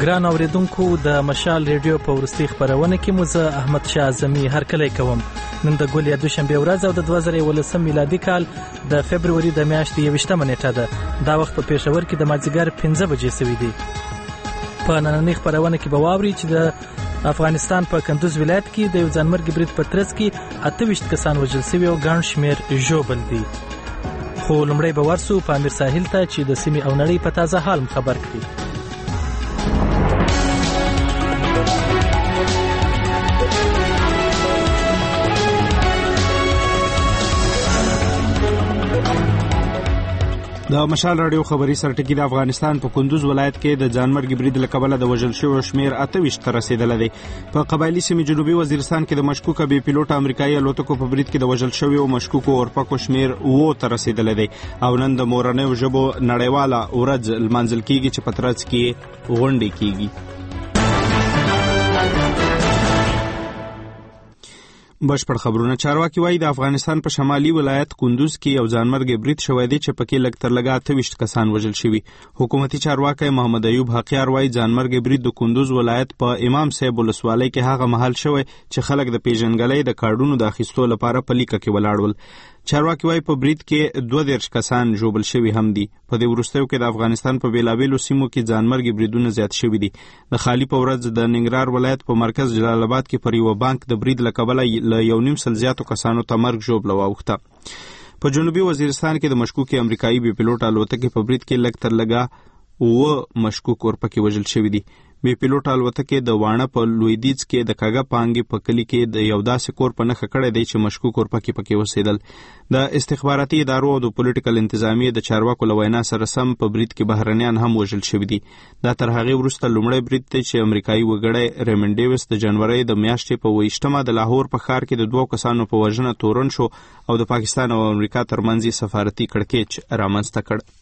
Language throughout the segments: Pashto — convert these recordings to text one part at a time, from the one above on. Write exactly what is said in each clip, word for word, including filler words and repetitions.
ګران اوریدونکو د مشال ریډیو په ورستي خبرونه کې مو زه احمد شاه اعظمي هرکلی کوم. نن د ګول یا دوشنبه ورځ او د دوه زره یولسم میلادي کال د فبروري د میاشتې یویشتمه نیټه ده. دا وخت په پېښور کې د مازدیګر پنځه بجې سوي دي. په نننۍ خبرونه کې به واوري چې د افغانستان په کندوز ولایت کې د یو ځانمرګي برید په ترڅ کې اته ویشت کسان وژل شوي او ګڼ شمېر ژوبل دي. خو لومړی به ورسو په امیر ساحل ته چې د سیمې او نړۍ په تازه حال خبر کړي. د مشال رادیو خبري سرټکی د افغانستان په کندوز ولایت کې د ځانمرګي برید له کبله د وژل شویو شمېر اته ویشت ته رسیدلی دی. په قبایلي سیمې جنوبي وزیرستان کې د مشکوکه بې پیلوټه امریکایي الوتکو په برید کې د وژل شویو مشکوکو اورپکو شمېر اووه ته رسیدلی دی او نن د مورنیو ژبو نړیواله ورځ لمانځل کیږي چې په ترڅ کې غونډې کیږي. بشپړ خبرونه. چارواکي وایي د افغانستان په شمالي ولایت کندوز کې یو ځانمرګي برید شوی دی چې پکې لږ تر لږه اته ویشت کسان وژل شوي. حکومتي چارواکی محمد ایوب حقیار وایي ځانمرګي برید د کندوز ولایت په امام صاحب ولسوالۍ کې هغه مهال شوی چې خلک د پیژنګلۍ د کارډونو د اخیستو لپاره په لیکه کې ولاړ ول. چارواکي وایي په برید کې دوه دېرش کسان ژوبل شوي هم دي. په دې وروستیو کې د افغانستان په بېلابېلو سیمو کې ځانمرګي بریدونه زیات شوي دي. د خالي په ورځ د ننګرهار ولایت په مرکز جلال آباد کې پر یوه بانک د برید له کبله له یو نیم سل زیاتو کسانو ته مرګ ژوبله واوښته. په جنوبي وزیرستان کې د مشکوکې امریکایي بې پیلوټه الوتکې په برید کې لږ تر لږه اووه مشکوک اورپکې وژل شوي دي. بې پیلوټه الوتکې د واڼه په لویدیځ کې د کاږه پانګې په کلي کې د یو داسې کور په نښه کړی دی چې مشکوک اورپکې پکې اوسېدل. د استخباراتي ادارو او د پولیټیکل انتظامیې د چارواکو له وینا سره سم په برید کې بهرنیان هم وژل شوي دي. دا تر هغې وروسته لومړی برید دی چې امریکایي وګړی ریمن ډیویس د جنورۍ د میاشتې په اوویشتمه د لاهور په ښار کې د دوو کسانو په وژنه تورن شو او د پاکستان او امریکا ترمنځ یې سفارتي کړکېچ رامنځته کړ.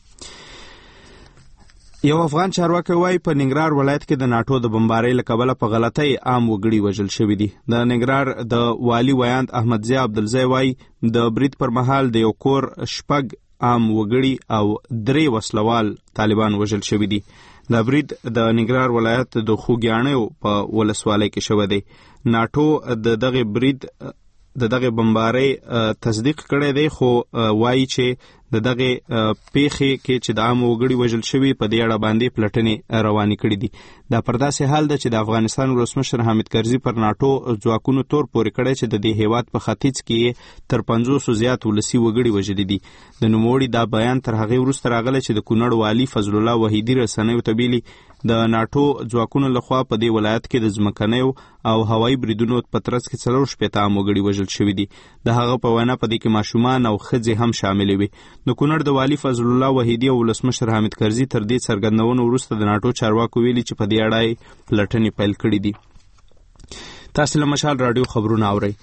یو افغان چارواکی وایي په ننګرهار ولایت کې د ناټو د بمبارۍ له کبله په غلطۍ عام وګړي وژل شوي دي. د ننګرهار د والي ویاند احمد ضیا عبدالزی وایي د برید پر مهال د یو کور شپږ عام وګړي او درې وسلوال طالبان وژل شوي دي. دا برید د ننګرهار ولایت د خوږیاڼیو په ولسوالۍ کې شوی دی. ناټو د دغه برید د دغه بمبارۍ تصدیق کړی دی خو وایي چې د دغه پیښې کې چې د عام وګړي وژل شوي په دې اړه باندې پلټنې روانې کړي دي. دا پر داسې حال ده چې د افغانستان ولسمشر حامد کرزي پر ناټو ځواکونو تور پورې کړی چې د دې هیواد په ختیځ کې تر پنځوسو زیات ولسي وګړي وژلي دي. د نوموړي دا بیان تر هغې وروسته راغلی چې د کونړ والي فضل الله وحیدي رسنیو ته ویلي د ناټو ځواکونو لخوا په دې ولایت کې د ځمکنیو او هوایي بریدونو په ترڅ کې څلور شپېته عام وګړي وژل شوي دي. د هغه په وینا په دې کې ماشومان او ښځې هم شاملې وي. د کونړ د والي فضل الله وحیدي او ولسمشر حامد کرزي تر دې څرګندونو وروسته د ناټو چارواکو ویلي چې په دې اړه یې پلټنې پیل کړي دي. تاسو له مشال رادیو خبرونه اورئ.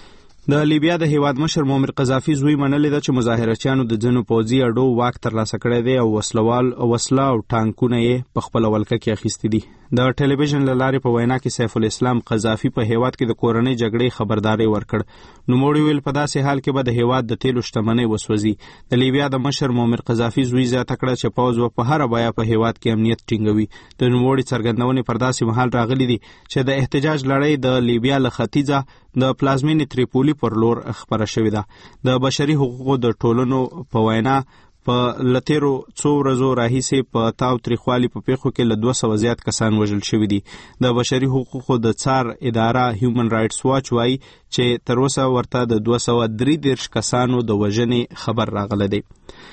د لیبیا د هیواد مشر معمر قذافي زوی منلې ده چې مظاهرچیانو د ځینو پوځي اډو واک ترلاسه کړی دی او وسلوال وسله او ټانکونه یې په خپله ولکه کې اخیستي دي. د ټلویزیون له لارې په وینا کې سیف الاسلام قذافي په هیواد کې د کورنۍ جګړې خبرداری ورکړ. نوموړي ویل په داسې حال کې به د هیواد د تیلو شتمنۍ وسوځي. د لیبیا د مشر معمر قذافي زوی زیاته کړه چې پوځ به په هره بیه په هیواد کې امنیت ټینګوي. د نوموړي څرګندونې پر داسې مهال راغلي دي چې د احتجاج لړۍ د لیبیا له ختیځه د پلازمینې تریپولي پر لور خپره شوې ده. د بشري حقوقو د ټولنو په وینا په لتیرو څو ورځو راهیسې په تاو تریخوالي په پیښو کې له دوه سوه زیات کسان وژل شوي دي. د بشري حقوقو د څار اداره هیومن رایټس واچ وایي چې تر اوسه ورته د دوه سوه درې دېرش کسانو د وژنې خبر راغلی دی.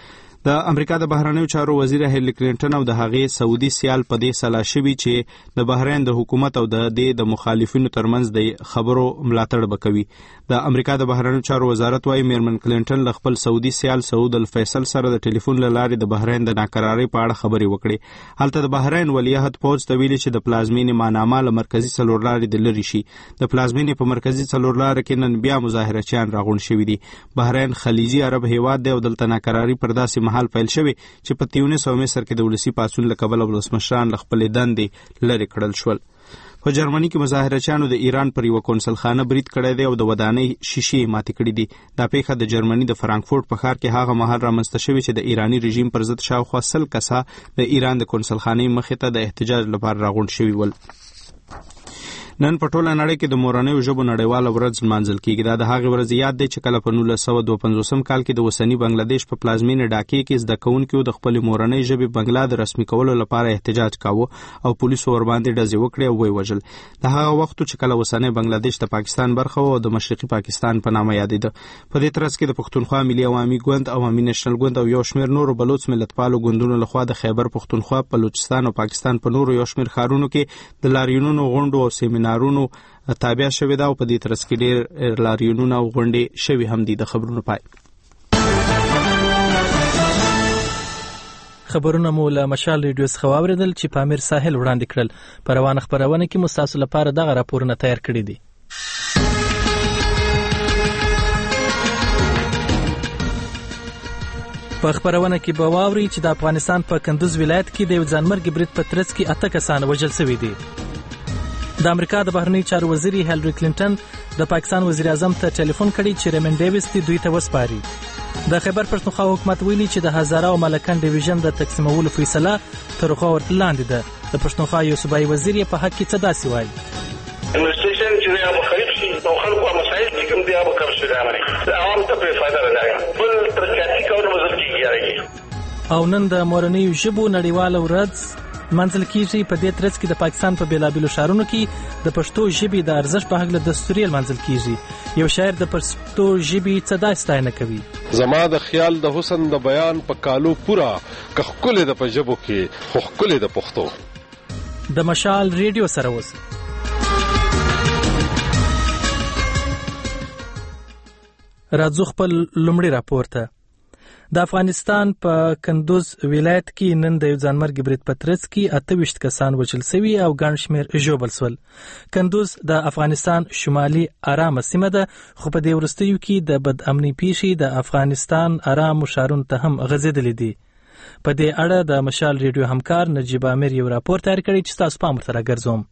د امریکا د بهرنیو چارو وزیر هیلری کلینټن او د هغې سعودي سیال په دې سلا شوي چې د بحرین د حکومت او د دې د مخالفینو ترمنځ د خبرو ملاتړ به کوي. د امریکا د بهرنیو چارو وزارت وایي میرمن کلینټن له خپل سعودي سیال سعود الفیصل سره د ټلیفون له لارې د بحرین د ناکرارۍ په اړه خبرې وکړې. هلته د بحرین ولیعهد پوځ ته ویلي چې د پلازمینې ماناما له مرکزي څلورلارې د لرې شي. د پلازمینې په مرکزي څلورلاره کې نن بیا مظاهرچیان راغونډ شوي دي. بحرین خلیجي عرب هیواد دی او دلته ناکراري پر داسې مهال پیل شوی چې په تیونس او مصر کې د ولسي پاڅون له کبله ولسمشران له خپلې دندې لرې کړل شول. په جرمني کې مظاهرچیانو د ایران پر یوه کنسلخانه برید کړی دی او د ودانۍ شیشې ماتې کړي دي. دا پیښه د جرمني د فرانکفورت په ښار کې هغه مهال رامنځته شوې چې د ایراني رژیم پر ضد شاوخوا سل کسه د ایران د کنسلخانې مخې ته د احتجاج لپاره راغونډ شوي ول. نن په ټوله نړۍ کې د مورنیو ژبو نړیواله ورځ لمانځل کیږي. دا د هغې ورځې یاد دی چې کله په نولس سوه دوه پنځوسم کال کې د اوسني بنګلادیش په پلازمینې ډاکې کې زده کوونکو د خپلې مورنۍ ژبې بنګلا د رسمي کولو لپاره احتجاج کاوه او پولیسو ورباندې ډزې وکړې او ویې وژل. د هغه وخت چې کله اوسنی بنګلادیش د پاکستان برخه و او د مشرقي پاکستان په نامه یادېده. په دې ترڅ کې د پښتونخوا ملي عوامي ګوند، عوامي نېشنل ګوند او یو شمېر نورو بلوچ ملتپالو ګوندونو لخوا د خیبر پښتونخوا، بلوچستان او پاکستان په نورو یو شمېر ښارونو کې د لاریونونو، غونډو او سیمینارونو تابع شوې ده او په دې ترڅ کې ډېر لاریونونه او غونډې شوي هم دي. د خبرونو پای. خبرونه مو له مشال ریډیو څخه واورېدل چې په امیر ساحل وړاندې کړل. په روانه خبرونه کې مو ستاسو لپاره دغه راپورونه تیار کړي دي. په خبرونه کې به واوري چې د افغانستان په کندوز ولایت کې د یو ځانمرګي برید په ترڅ کې اته کسان وژل شوي دي. د امریکا د بهرنی چارو وزیري هیلری کلینټن د پاکستان وزیر اعظم ته ټلیفون کړی چې ریمن ډیویس دوی ته وسپاري. د خیبر پښتونخوا حکومت ویلي چې د هزاره او ملکن ډیویژن د تقسیمولو فیصله تر خو لاندې ده. د پښتونخوا یو صوبایي وزیر په حق کې څه داسې وایي. انویسټیشن چې یا مخالف شي او خلکو مسایل چې کوم دی هغه کار شي دا باندې عوام ته په فائدہ راځي. بل ترکاتی کول مزل کیږي. او نن د مورنیو ژبو نړیواله ورځ منځل کیږي. په دې ترڅ کې د پاکستان په بیلابیلو ښارونو کې د پښتو ژبې د ارزښت په هکله دستوري منځل کیږي. یو شاعر د پښتو ژبې څه داسې ستاینه کوي. زما د خیال د حسن د بیان په کالو پورا که ښکلې د په ژبو کې خو ښکلې د پښتو. د مشال ریډیو سره اوسئ. راځو خپل لومړی راپور ته. د افغانستان په کندوز ولایت کې نن د یو ځانمرګي برید په ترڅ کې اته ویشت کسان وژل شوي او ګڼ شمېر ژوبل شول. کندوز د افغانستان شمالي ارامه سیمه ده، خو په دې وروستیو کې د بد امني پیښې د افغانستان ارامو ښارونو ته هم غځېدلې دي. په دې اړه د مشال ریډیو همکار نجیب امیر یو راپور تیار کړی چې تاسو پام ورته راګرځوم.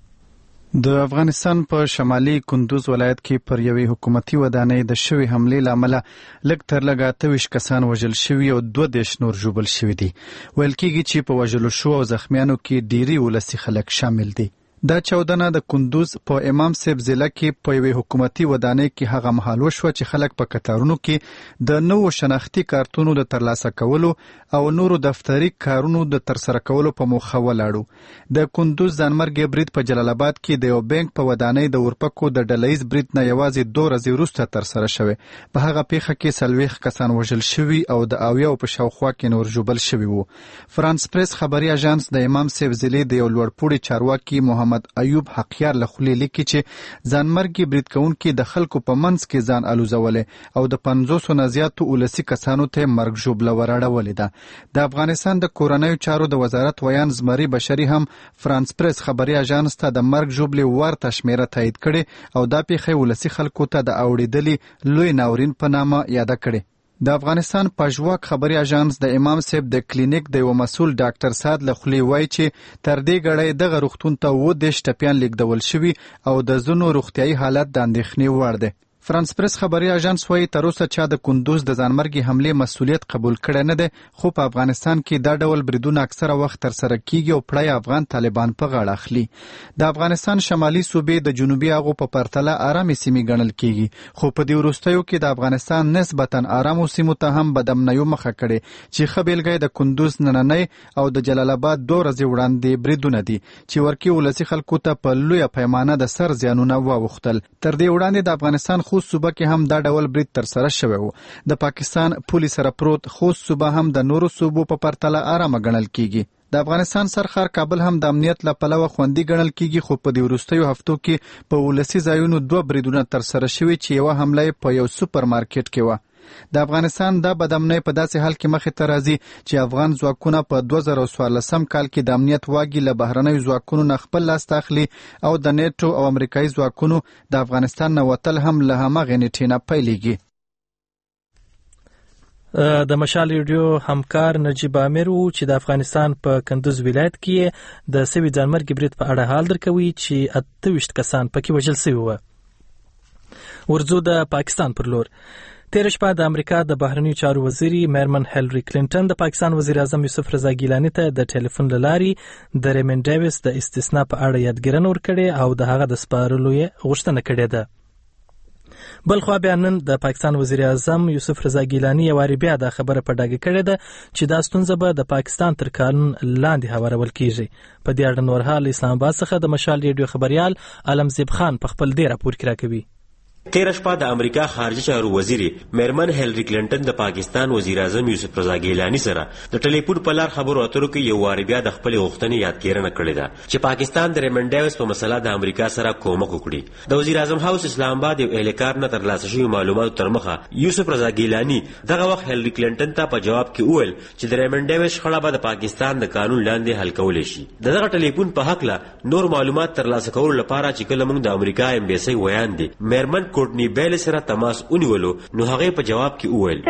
د افغانستان په شمالي کندوز ولایت کې پر یوې حکومتي ودانۍ د شوې حملې له امله لږ تر لږه اته ویشت کسان وژل شوي او دوه دېرش نور ژوبل شوي دي. ویل کېږي چې په وژلو شوو او زخمیانو کې ډېری ولسي خلک شامل دي. دا چاودنه د کندوز په امام صاحب ضلع کې په یوې حکومتي ودانۍ کې هغه مهال وشوه چې خلک په کتارونو کې د نوو شناختي کارتونو د ترلاسه کولو او نورو دفتري کارونو د ترسره کولو په موخه ولاړو. د کندوز ځانمرګي برید په جلال آباد کې د یو بانک په ودانۍ د ورپکو د ډلهیز برید نه یوازې دوه ورځې وروسته ترسره شوی. په هغه پیښه کې څلوېښت کسان وژل شوي او د اویاو په شاوخوا کې نور ژوبل شوي وو. فرانس پریس خبري اژانس د امام صاحب ضلع د یو لوړپوړي چارواکي محمد ایوب حقیار له خولې لیکي چې ځانمرګي برید کوونکي د خلکو په منځ کې ځان الوزولې او د پنځوسو نه زیاتو ولسي کسانو ته مرګ ژوبله وراړولې ده. د افغانستان د کورنیو چارو د وزارت ویان زمري بشري هم فرانس پریس خبري اژانس ته د مرګ ژوبلې ورته شمیره تایید کړې او دا پیښه ولسي خلکو ته د اوړېدلې لوی ناورین په نامه یاده کړې. د افغانستان پژواک خبري اژانس د امام صاحب د کلینیک د یو مسؤل ډاکټر سعد له خولې وایي چې تر دې ګړۍ دغه روغتون ته اووه دېرش ټپیان لیږدول شوي او د ځینو روغتیایي حالت د اندېښنې وړ دی. فرانس پریس خبري اژانس وایي تر اوسه چا د کندوز د ځانمرګي حملې مسؤلیت قبول کړی نه دی، خو په افغانستان کې دا ډول بریدونه اکثره وخت ترسره کیږي او پړی افغان طالبان په غاړه اخلي. د افغانستان شمالي صوبې د جنوبي هغو په پرتله ارامې سیمې ګڼل کیږي، خو په دې وروستیو کې د افغانستان نسبتا ارامو سیمو ته هم بدامنیو مخه کړې چې ښه بېلګه د کندوز نننی او د جلال آباد دوه ورځې وړاندې بریدونه دي چې ورکې ولسي خلکو ته په لویه پیمانه د سر زیانونه واوښتل. تر دې وړاندې د افغانستان خوست صوبه کې هم دا ډول برید ترسره شوی و. د پاکستان پولي سره پروت خوست صوبه هم د نورو صوبو په پرتله ارامه ګڼل کیږي. د افغانستان سرخار کابل هم د امنیت له پلوه خوندي ګڼل کیږي، خو په دې وروستیو هفتو کې په ولسي ځایونو دوه بریدونه ترسره شوي چې یوه حمله په یو سوپر مارکیټ کې وه. د افغانستان دا بدامنۍ په داسې حال کې مخې ته راځي چې افغان ځواکونه په دوه زره څوارلسم کال کې د امنیت واګې له بهرنیو ځواکونو نه خپل لاسته اخلي او د نیټو او امریکایي ځواکونو د افغانستان نه وتل هم له هماغې نیټې نه پیلېږي. د مشال ریډیو همکار نجیب امیر وو چې د افغانستان په کندوز ولایت کې د سوي ځانمرګي برید په اړه حال درکوي چې اته ویشت کسان پکې وژل شوي وو. ورځو د پاکستان پر لور. تیر شپه د امریکا د بهرنیو چارو وزیري میرمن هیلری کلینټن د پاکستان وزیر اعظم یوسف رضا ګیلاني ته د ټلیفون له لارې د ریمن ډیویس د استثنا په اړه یادګیرنه ورکړې او د هغه د سپارلو یې غوښتنه کړې ده. بل خو بیا نن د پاکستان وزیر اعظم یوسف رضا ګیلاني یو واری بیا د خبره په ډاګه کړې ده چې دا ستونزه به د پاکستان تر قانون لاندې هوارول کیږي. په دې اړه نور حال اسلام آباد څخه د مشال ریډیو خبريال علمزیب خان په خپل دې راپور کې راکوي. تیر شپه د امریکا خارجه چارو وزیر میرمن هیلری کلینټن د پاکستان وزیر اعظم یوسف رضا ګیلاني سره د ټلیفون په لار خبرو اترو کې یو واری بیا د خپل غوښتنې یادګیرنه کړې ده چې پاکستان د ریمن ډیویس په مسله د امریکا سره کومک وکړي. د وزیر اعظم هاوس اسلام آباد یو اهلکار نه ترلاسه شوی معلوماتو تر مخه یوسف رضا ګیلاني دغه وخت هیلری کلینټن ته په جواب کې وویل چې د ریمن ډیویس شخړه به د پاکستان د قانون لاندې حل کولای شي. دغه ټلیفون په حق له نور معلومات ترلاسه کولو لپاره چې کله موږ د امریکا ایمبیسي ویان دي میرمن کورټنی بیل سره تماس ونیولو نو هغه په جواب کې وویل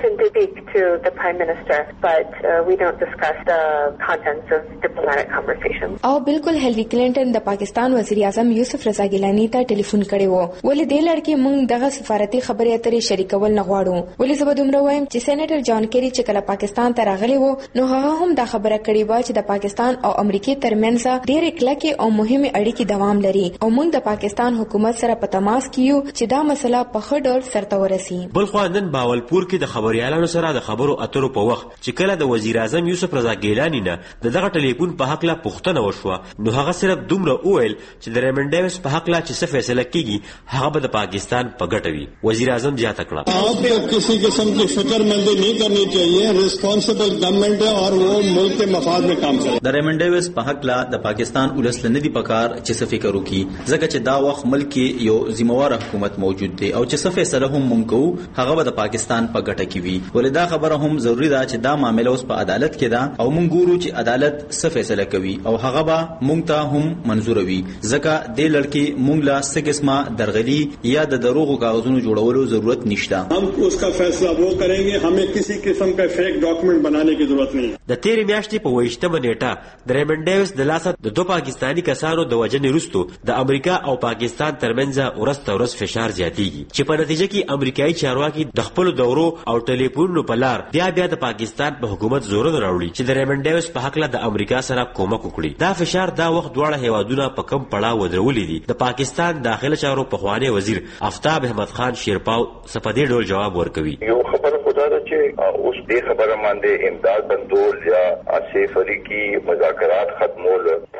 او بالکل هیلری کلینټن د پاکستان وزیر اعظم یوسف رضا ګیلاني ته ټلیفون کړی وو. ولې دې لړ کې موږ دغه سفارتي خبرې اترې شریکول نه غواړو. ولې زه به دومره وایم چې سېنیټر جان کیری چې کله پاکستان ته راغلی وو نو هغه هم دا خبره کړې و چې د پاکستان او امریکای ترمنځ ډېرې کلکې او مهمه اړیکې دوام لري او موږ د پاکستان حکومت سره په تماس کې یو چې دا مسله په ښه ډول سرته ورسي. بل خو نن باولپور کې د خبريالانو سره د خبرو اترو په وخت چې کله د وزیر اعظم یوسف رضا ګیلاني نه دغه ټلیفون په حق لا پوښتنه وشوه نو هغه صرف دومره وویل چې د ریمن ډیویس په حق لا چې څه فیصله کیږي هغه به د پاکستان په ګټه وي. وزیر اعظم زیاته کړه آپ کسی قسم کی فکرمندی نہیں کرنی چاہیے. ریسپانسبل گورنمنٹ ہے اور وہ ملک کے مفاد میں کام کرے. د ریمن ډیویس په حق لا د پاکستان ولس لندې پکار چې څه فکر وکړي ځکه چې دا وخت ملک کې یو ذمہوار حکومت موجود دی او چې څه فیصله هم مونږ کوو هغه به د پاکستان په ګټه کې وي. ولې دا خبره هم ضروری ده چې دا معامله اوس په عدالت کې ده او مونږ ګورو چې عدالت څه فیصله کوي او هغه به مونږ ته هم منظور وي ځکه دې لړ کې مونږ لا څه قسمه درغلي یا د دروغو کاغذونو جوړولو ضرورت نشته. हम उसका फैसला वो करेंगे. हमें किसी किस्म का फेक डॉक्यूमेंट बनाने की जरूरत नहीं. د تیرې میاشتې په ویشتمه نیټه د ریمن ډیویس د لاسه د دوه پاکستانی کسانو د وژنې وروسته د امریکا او پاکستان ترمنځ ورځ تر ورځ فشار زیاتېږي چې په نتیجه کې امریکایي چارواکي د خپل دورو او ټلیفونونو په لار بیا بیا د پاکستان په حکومت زورونه راوړي چې د ریمن ډیویس په حق له د امریکا سره کومک وکړي. دا فشار دا وخت دواړه هیوادونه په کم پړاو ودرولې دي. د پاکستان داخله چارو پخوانی وزیر آفتاب احمد خان شیرپاو سپدې ډول جواب ورکوي. یو خبره خدا ده چې اوس دې خبره باندې امداد بندول یا آصف علی کی مذاکرات ختمول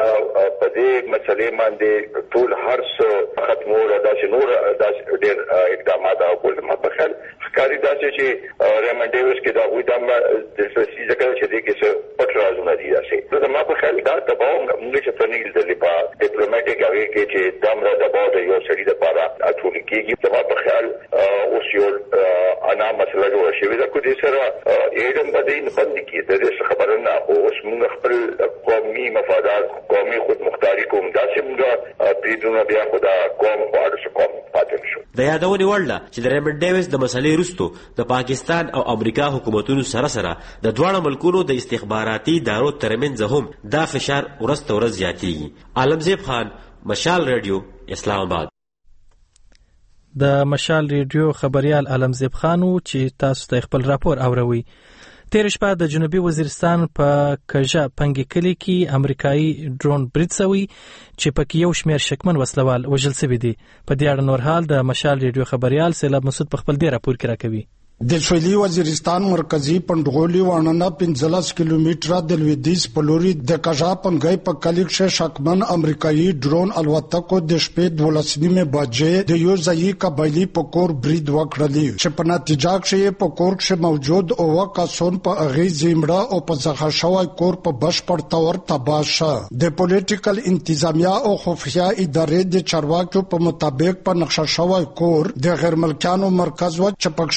په دې مسلې باندې ټول هر څه ختمول دا چې نور دا ډېر اقدامات او کول ما په خیال ښکاري دا چې ریمن ډیویس کې دا وې دا د سیاسي ځکه چې دې کې څه پټ رازونه دي داسې نو ما په خیال دا دباو موږ چې پنځه د لپاره ډیپلوماټیک هغه کې چې دمره دباو د یو سړي لپاره اټول کېږي ما په خیال اوس یو انا مسله جوړه شوې ده کو دې سره ایډم بدین بند کې د دې خبره نه اوس موږ خپل قومي مفادات قومي خود مختاري کوم داسې موږ پریدونه بیا خدا قوم پاړو کوم پاتې شو. د یادونې وړ ده چې د ریمن ډیویس د مسلې وروسته د پاکستان او امریکا حکومتونو سره سره د دواړو ملکونو د استخباراتي ادارو ترمنځ هم دا فشار ورځ تر ورځ زیاتېږي. عالمزیب خان، مشال ریډیو، اسلام آباد. د مشال ریډیو خبريال علمزیب خان چې تاسو ته خپل راپور اوروي. تیر شپه د جنوبي وزیرستان په کژه پنګي کلی کې امریکایي ډرون برید شوی چې پکې یو شمېر شکمن وسلوال وژل شوي دي. په دې اړه نور حال د مشال ریډیو خبريال سیلاب مسعود په خپل دې راپور کې راکوي. د سویلي وزیرستان مرکزی پندغولی واننا پنځلس کیلومتره د لویدیځ په لوري د کژا پنګي په کلیک شه شکمن امریکایي ډرون الوتکو د شپې دولس نیمه بجې د یو ځای قبایلی په کور برید وکړلی چې په نتیجه کې په کور کې موجود او کسون په اغه زمړه او په ځخه شوی کور په بشپړ تور تباشه. د پولیټیکل انتظامیه او خفیه ادارې د چارواکو په مطابق په نقشه شوی کور د غیر ملکانو مرکز و چې پکښه عرب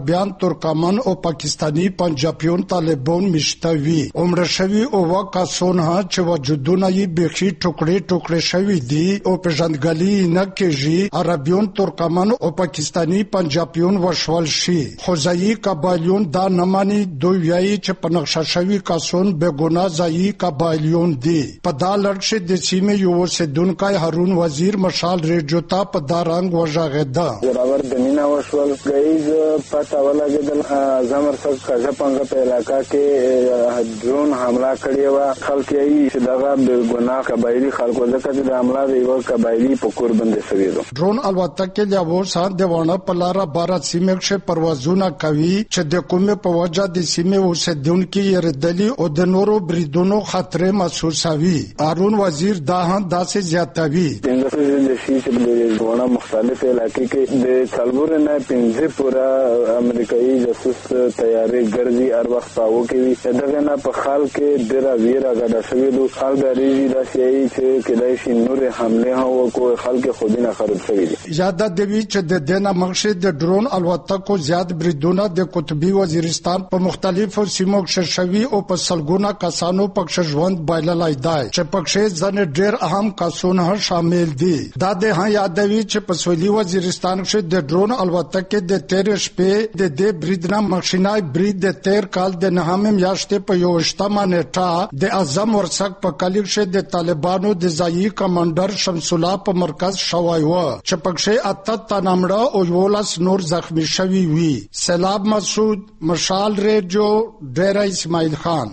عربیان، ترکمان او پاکستانی پنجابیون طالبان مشته وي. عمر شوي اوه کسان ها چې وجودونه یې بیخي ټوکړې ټوکړې شوي دي او پیژندګلوي نه کېږي. عربیون، ترکمان او پاکستانی پنجابیون وشول شي. خو ځایي قبایلیون دا نه ماني. دوی وایي چې په نقشه شوي کسان بېګناه ځایي قبایلیون دي. په دا لړ کې د سیمې یو اوسېدونکی هارون وزیر مشال ریډیو ته په دا رنګ وژغېده. زورور د مینا وشول ګایز پته ولګېدل زمر څخه کاژه پنګه په علاقه کې ډرون حمله کړې وه. خلک یې چې دغه بېګناه قبایلي خلکو ځکه چې د حمله د یوه قبایلي په کور باندې شوي دي. ډرون الوتکې له اوسه د واڼه په لاره باره سیمې کې پروازونه کوي چې د کومې په وجه د سیمې اوسېدونکي یېرېدلي او د نورو بریدونو خطرې محسوسوي. هارون وزیر دا هم داسې زیاتوي. څنګه د شي چې د واڼه مختلف علاقې کې د څلور نه پنځه پورا امریکایي جاسوس تیارې ګرځي هر وخت پاو کوي. دغه نه په خال کې ډېره ویره ګډه شوې ده. خلک ډېری داسې چې کېدای شي نورې حملې هم وکړي. خلک خودینه خراب شوي دي. یاد دی چې د دې نه مخکې د ډرون الوتکو زیات بریدونه د قطبي وزیرستان په مختلفو سیمو کې شوي او په سلګونه کسانو پکښ ژوند بایللای دی چې پکښ ځنې ډېر اهم کسونه شامل دي. دا د ها یادوي چې په سویلي وزیرستان کې د ډرون الوتکې د تیر شپې د دې بریدنا مخشنای برید د تیر کال د نهمه میاشتې په یوشتمه نیټه د اعظم ورسک په کلیک کې د طالبانو د ځایي کمانډر شمس الله په مرکز شوی و چې پکښ اته تنمړه او یولس نور زخمی شوي وي. سلام مسعود، مشال ریډیو، ډیره اسماعیل خان.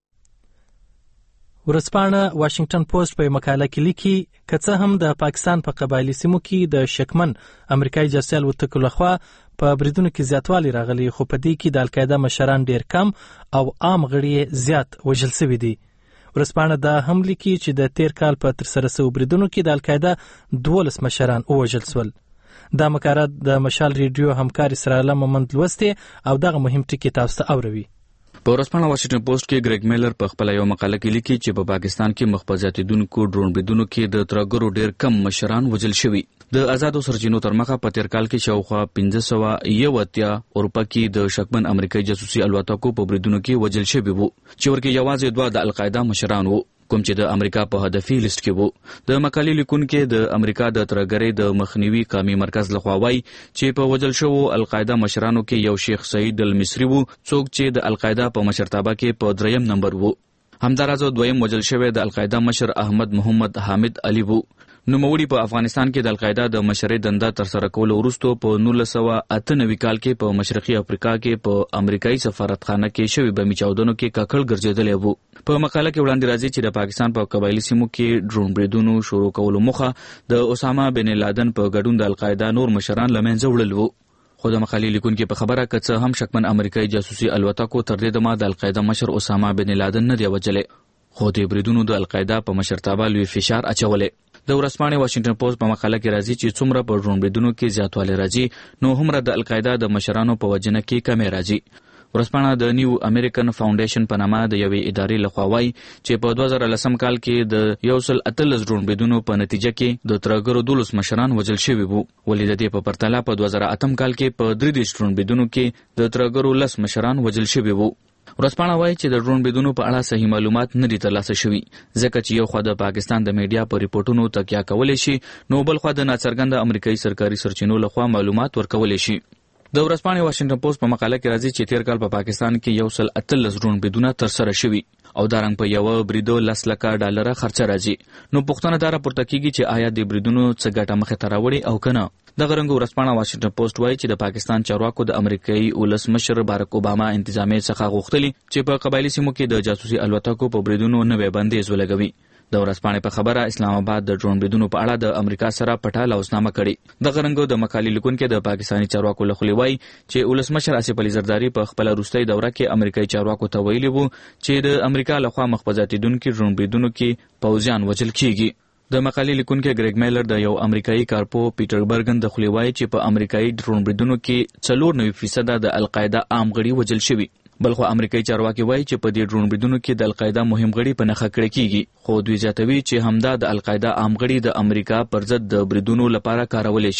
ورځپاڼه واشنگټن پوسټ په مقاله کې لیکي که څه هم د پاکستان په قبایلی سیمو کې د شکمن امریکایي جاسوسي الوتکو لخوا په بریدونو کې زیاتوالی راغلی، خو په دې کې د القاعده مشران ډېر کم او عام غړي زیات وژل شوي دي. ورځپاڼه دا هم لیکي چې د تیر کال په ترسره شوو بریدونو کې د القاعده دولس مشران ووژل شول. دا مقاله د مشال ریډیو همکار اسرائیل محمد لوستی او دغه مهم ټکی تاسو ته اوروي. په ورځپاڼه واشنگټن پوسټ کې ګریګ میلر په خپل یو مقاله کې لیکي چې په پاکستان کې مخبزاتیدونکو ډرون بریدونو کې د ترګرو ډېر کم مشران وژل شوي. د آزادو سرچینو تر مخه په تیر کال کې شاوخوا پنځه سوه یو اتیا اروپا کې د شکمن امریکایي جاسوسي الوتکو په بریدونو کې وژل شوي وو چې ورکې یوازې دوه د القاعده مشران وو کوم چې د امریکا په هدفي لیست کې وو. د مقالې لیکونکو د امریکا د ترګرې د مخنیوي قومي مرکز لخوا وایي چې په وژل شوو القاعده مشرانو کې یو شیخ سعید المصری وو څوک چې د القاعده په مشرتابه کې په دریم نمبر وو. همداراز دویم وژل شوی د القاعده مشر احمد محمد حامد علي وو. نوموړي په افغانستان کې د القاعده د مشرۍ دنده تر سره کولو وروسته په نولس سوه اته نوي کال کې په مشرقي افریقا کې په امریکایي سفارتخانه کې شوي بمي چاودنو کې کاکړ ګرځېدلی وو. په مقاله کې وړاندې راځي چې د پاکستان په قبایلی سیمو کې ډرون بریدونو شروع کولو موخه د اسامه بن لادن په ګډون د القاعده نور مشران له منځه وړل وو. خو د مقالې لیکونکو په خبره که څه هم شکمن امریکایي جاسوسي الوتکو تر دې دمه د القاعده مشر اسامه بن لادن نه دی وژلی، خو د بریدونو د القاعده په مشرتابه لوی فشار اچولی. د ورځپاڼې واشنگټن پوسټ په مقاله کې راځي چې څومره په ډرون بریدونو کې زیاتوالی راځي نو هومره د القاعده د مشرانو په وژنه کې کمی راځي. ورځپاڼه د نیو امریکن فاونډیشن په نامه د یوې ادارې لخوا وایي چې په دوه زره لسم کال کې د یو سل اتلس ډرون بریدونو په نتیجه کې د ترګرو دولس مشران وژل شوي وو، ولې د دې په پرتله په دوه زره اتم کال کې په درې دېرش ډرون بریدونو کې د ترګرو لس مشران وژل شوي وو. ورځپاڼه وایي چې د ډرون بریدونو په اړه صحیح معلومات نه دي ترلاسه شوي ځکه چې یو خوا د پاکستان د میډیا په ریپورټونو تکیه کولی شي نو بل خوا د ناڅرګنده امریکایي سرکاري سرچینو لخوا معلومات ورکولی شي. د ورځپاڼې واشنگټن پوسټ په مقاله کې راځي چې تیر کال په پاکستان کې یو سل اتلس ډرون بریدونه ترسره شوي او دا رنګ په یو بریدو لس لکه ډالره خرچه راځي. نو پوښتنه دا راپورته کیږي چې آیا د بریدونو څه ګټه مخې ته راوړي او که نه. دغه رنګ ورځپاڼه واشنگټن پوسټ وایي چې د پاکستان چارواکو د امریکایي ولسمشر بارک اوباما انتظامیې څخه غوښتلي چې په قبایلي سیمو کې د جاسوسي الوتکو په بریدونو نوی بندیز ولګوي. د ورځپاڼې په خبره اسلام آباد د ډرون بریدونو په اړه د امریکا سره پټه لاسنامه کړې. دغه رنګ د مقالې لیکونکو د پاکستاني چارواکو له خولې وایي چې ولسمشر آصف علي زرداري په خپل وروستۍ دوره کې امریکایي چارواکو ته ویلي وو چې د امریکا لخوا مخبزاتیدونکو ډرون بریدونو کې پوځیان وژل کیږي. د مقالې لیکونکو ګریګ میلر د یو امریکایي کارپو پیټر برګن د خولې وایي چې په امریکایي ډرون بریدونو کې څلور نوي فیصده د القاعده عام غړي وژل شوي. بلخو امریکایي چارواکي وایي چې په دې ډرون بریدونو کې د القاعده مهم غړي په نښه کړی کیږي، خو دوی زیاتوي چې همدا د القاعده عام غړي د امریکا پر ضد د بریدونو لپاره کارول شي.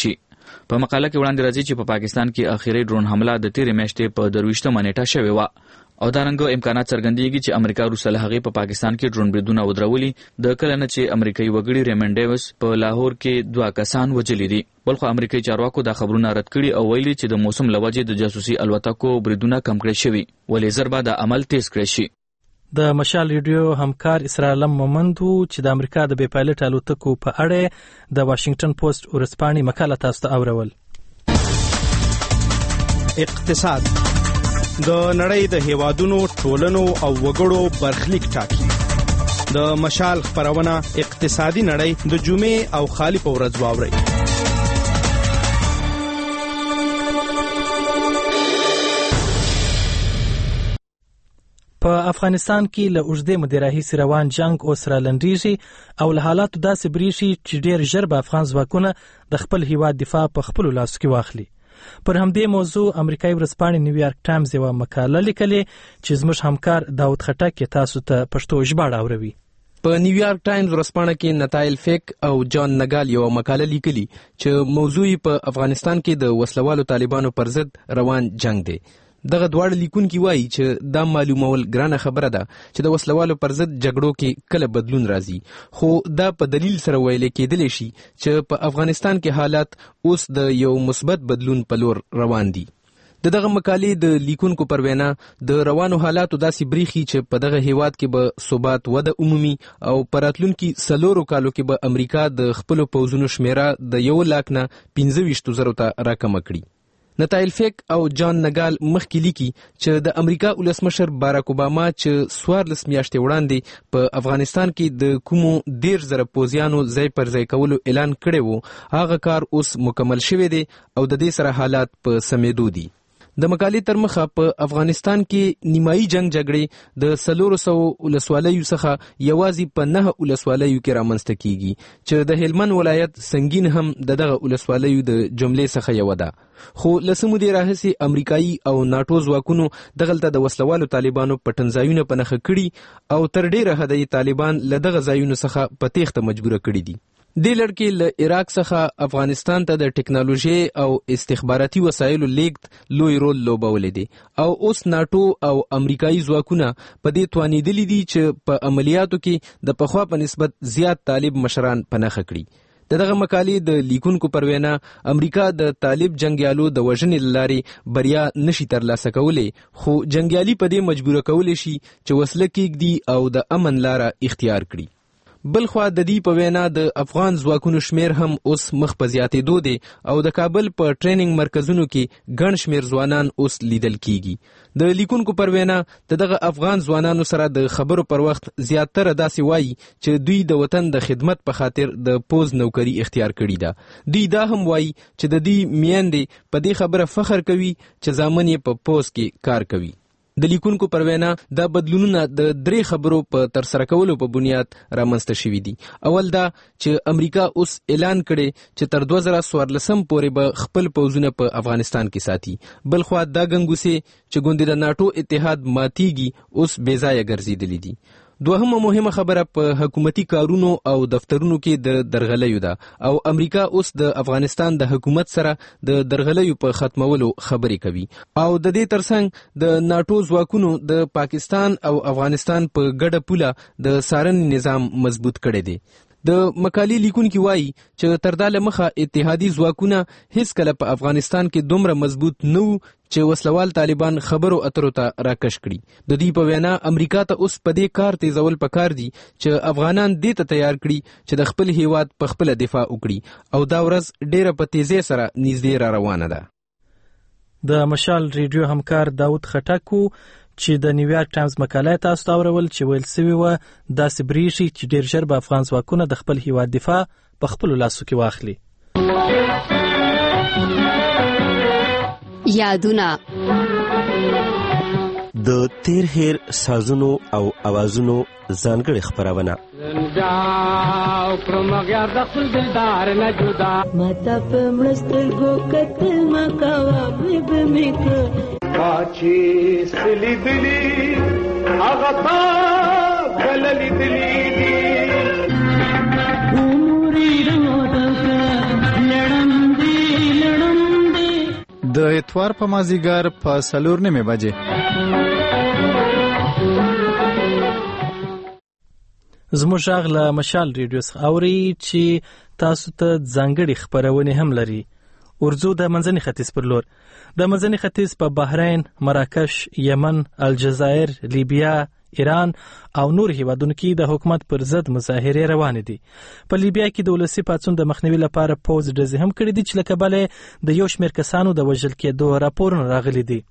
په مقاله کې وړاندې راځي چې په پا پاکستان کې اخیری ډرون حمله د تیرې میاشتې په درویشتمه نیټه شوې وه او دارنګه امکانات څرګندېږي چې امریکا وروسته له هغې په پاکستان کې ډرون بریدونه ودرولي د کله نه چې امریکایي وګړي ریمن ډیوس په لاهور کې دوه کسان وژلي دي. بلخو امریکایي چارواکو دا خبرونه رد کړي او ویلي چې د موسم له وجې د جاسوسي الوتکو بریدونه کم کړی شوي ولې زر به د عمل تیز کړی شي. د مشال ریډیو همکار اسرائیل مومند چې د امریکا د بې پایلټ الوتکو په اړه د واشنگټن پوسټ ورځپاڼې مقاله تاسو ته اورول. اقتصاد د نړۍ د هیوادونو ټولنو او وګړو برخلیک ټاکي. د مشال خبرونه اقتصادي نړۍ د جمعې او خالی په ورځ واوري. په افغانستان کې له اوږدې مودې راهیسې روان جنگ اوس رالنډېږي او له حالاتو داسې برېښي چې ډېر ژر به افغان ځواکونه د خپل هیواد دفاع په خپلو لاسو کې واخلي. پر همدې موضوع امریکایي ورځپاڼې نیویارک ټایمز یوه مقاله لیکلې چې زموږ همکار داود خټک تاسو ته پښتو ژباړه اوروي. په نیویارک ټایمز ورځپاڼه کې نتایل فیک او جان نګال یوه مقاله لیکلي چې موضوع په افغانستان کې د وسلوالو طالبانو پر ضد روان جنگ دی. دغه دواړه لیکونکي وایي چې دا معلومول ګرانه خبره ده چې د وسلوالو پر ضد جګړو کې کله بدلون راځي، خو دا په دلیل سره ویل کېدلی شي چې په افغانستان کې حالات اوس د یو مثبت بدلون په لور روان دي. د دغه مقالې د لیکونکو پر وینا د روانو حالاتو داسې بریښي چې په دغه هیواد کې به ثبات وده عمومي او په راتلونکي څلورو کالو کې به امریکا د خپلو پوځونو شمیره د یو لاک نه پنځه ویشتو زرو ته راکمه کړي. نتایل فیک او جان نګال مخکې لیکي چې د امریکا ولسمشر باراک اوباما چې څوارلس میاشتې وړاندې په افغانستان کې د کومو دېرش زره پوځیانو ځای پر ځای کولو اعلان کړی و هغه کار اوس مکمل شوی دی او د دې سره حالات په سمېدو دي. د مقالې تر مخه په افغانستان کې نیمایي جنگ جګړې د څلورو سوو ولسوالیو څخه یوازې په نهه ولسوالیو کې رامنځته کیږي چې د هلمند ولایت سنگین هم د دغه ولسوالیو د جملې څخه یوه ده. خو له څه مودې راهیسې امریکایي او ناټو ځواکونو دغلته د وسلوالو طالبانو پټنځایونه په نښه کړي او تر ډېره حده یې طالبان له دغه ځایونو څخه په تېښته مجبوره کړي دي. دې لړ کې له عراق څخه افغانستان ته د ټکنالوژي او استخباراتي وسایلو لیږد لوی رول لوبولی دی او اوس ناټو او امریکایي ځواکونه په دې توانېدلي دي چې په عملیاتو کې د پخوا په نسبت زیات طالب مشران په نښه کړي. د دغه مقالې د لیکونکو پر وینا امریکا د طالب جنګیالو د وژنې له لارې بریا نشي ترلاسه کولی، خو جنګیالي په دې مجبوره کولی شي چې وسله کېږدي او د امن لاره اختیار کړي. بلخوا د دې په وینا د افغان ځواکونو شمیر هم اوس مخ په زیاتېدو دی او د کابل په ټریننګ مرکزونو کې ګڼ شمیر ځوانان اوس لیدل کیږي. د لیکونکو پر وینا د دغه افغان ځوانانو سره د خبرو پر وخت زیاتره داسې وایي چې دوی د وطن د خدمت په خاطر د پوز نوکری اختیار کړې ده. دوی دا هم وایي چې د دې میندې په دې خبره فخر کوي چې زامن یې په پوز کې کار کوي. د لیکونکو پر وینا دا بدلونونه د درې خبرو په ترسره کولو په بنیاد رامنځته شوي دي. اول دا چې امریکا اوس اعلان کړي چې تر دوه زره څوارلسم پورې به خپل پوځونه په افغانستان کې ساتي. بلخوا دا ګنګوسې چې ګوندې د ناټو اتحاد ماتیږي اوس بې ځایه ګرځېدلې دي. دوهمه مهمه خبره په حکومتي کارونو او دفترونو کې د درغلیو ده او امریکا اوس د افغانستان د حکومت سره د درغلیو په ختمولو خبرې کوي او د دې ترڅنګ د ناټو ځواکونو د پاکستان او افغانستان په ګډه پوله د څارنې نظام مضبوط کړی دی. د مقالې لیکونکي وایي چې تر دا له مخه اتحادي ځواکونه هیڅکله په افغانستان کې دومره مضبوط نه وو چې وسلوال طالبان خبرو اترو ته راکش کړي. د دې په وینا امریکا ته اوس په دې کار تیزول پکار دي چې افغانان دې ته تیار کړي چې د خپل هیواد په خپله دفاع وکړي او دا ورځ ډیره په تیزۍ سره نږدې را روانه ده. د مشال ریډیو همکار داود خټک چې د نیویارک ټایمز مقاله تاسو ته اورول چې ویل سوي وه داسې بریښي چې ډېر ژر به افغان ځواکونه د خپل هیواد دفاع په خپلو لاسو کې واخلي. یادونه د تیر هیر سازونو او اوازونو ځانګړې خپرونه زنجاو پرمغیار د خپل دلدار نه جدا ماته په مړستر ګو کتل مکوا به میک باچی سلی دلی هغه تا بللی دلی دی عمرې روته لړم دی د اتوار په مازیګر په څلور نیمې بجې زموږ غږ له مشال ریډیو څخه اوري چې تاسو ته ځانګړي خبرونه هم لري. ورځو د منځني ختیځ پر لور. د منځني ختیځ په بحرین، مراکش، یمن، الجزایر، لیبیا، ایران او نور هیوادونو کې د حکومت پر ضد مظاهرې روانې دي. په لیبیا کې د ولسي پاڅون د مخنیوي لپاره پوځ ډزې هم کړې دي چې له کبله د یو شمېر کسانو د وژل کېدو راپورونه راغلي دي.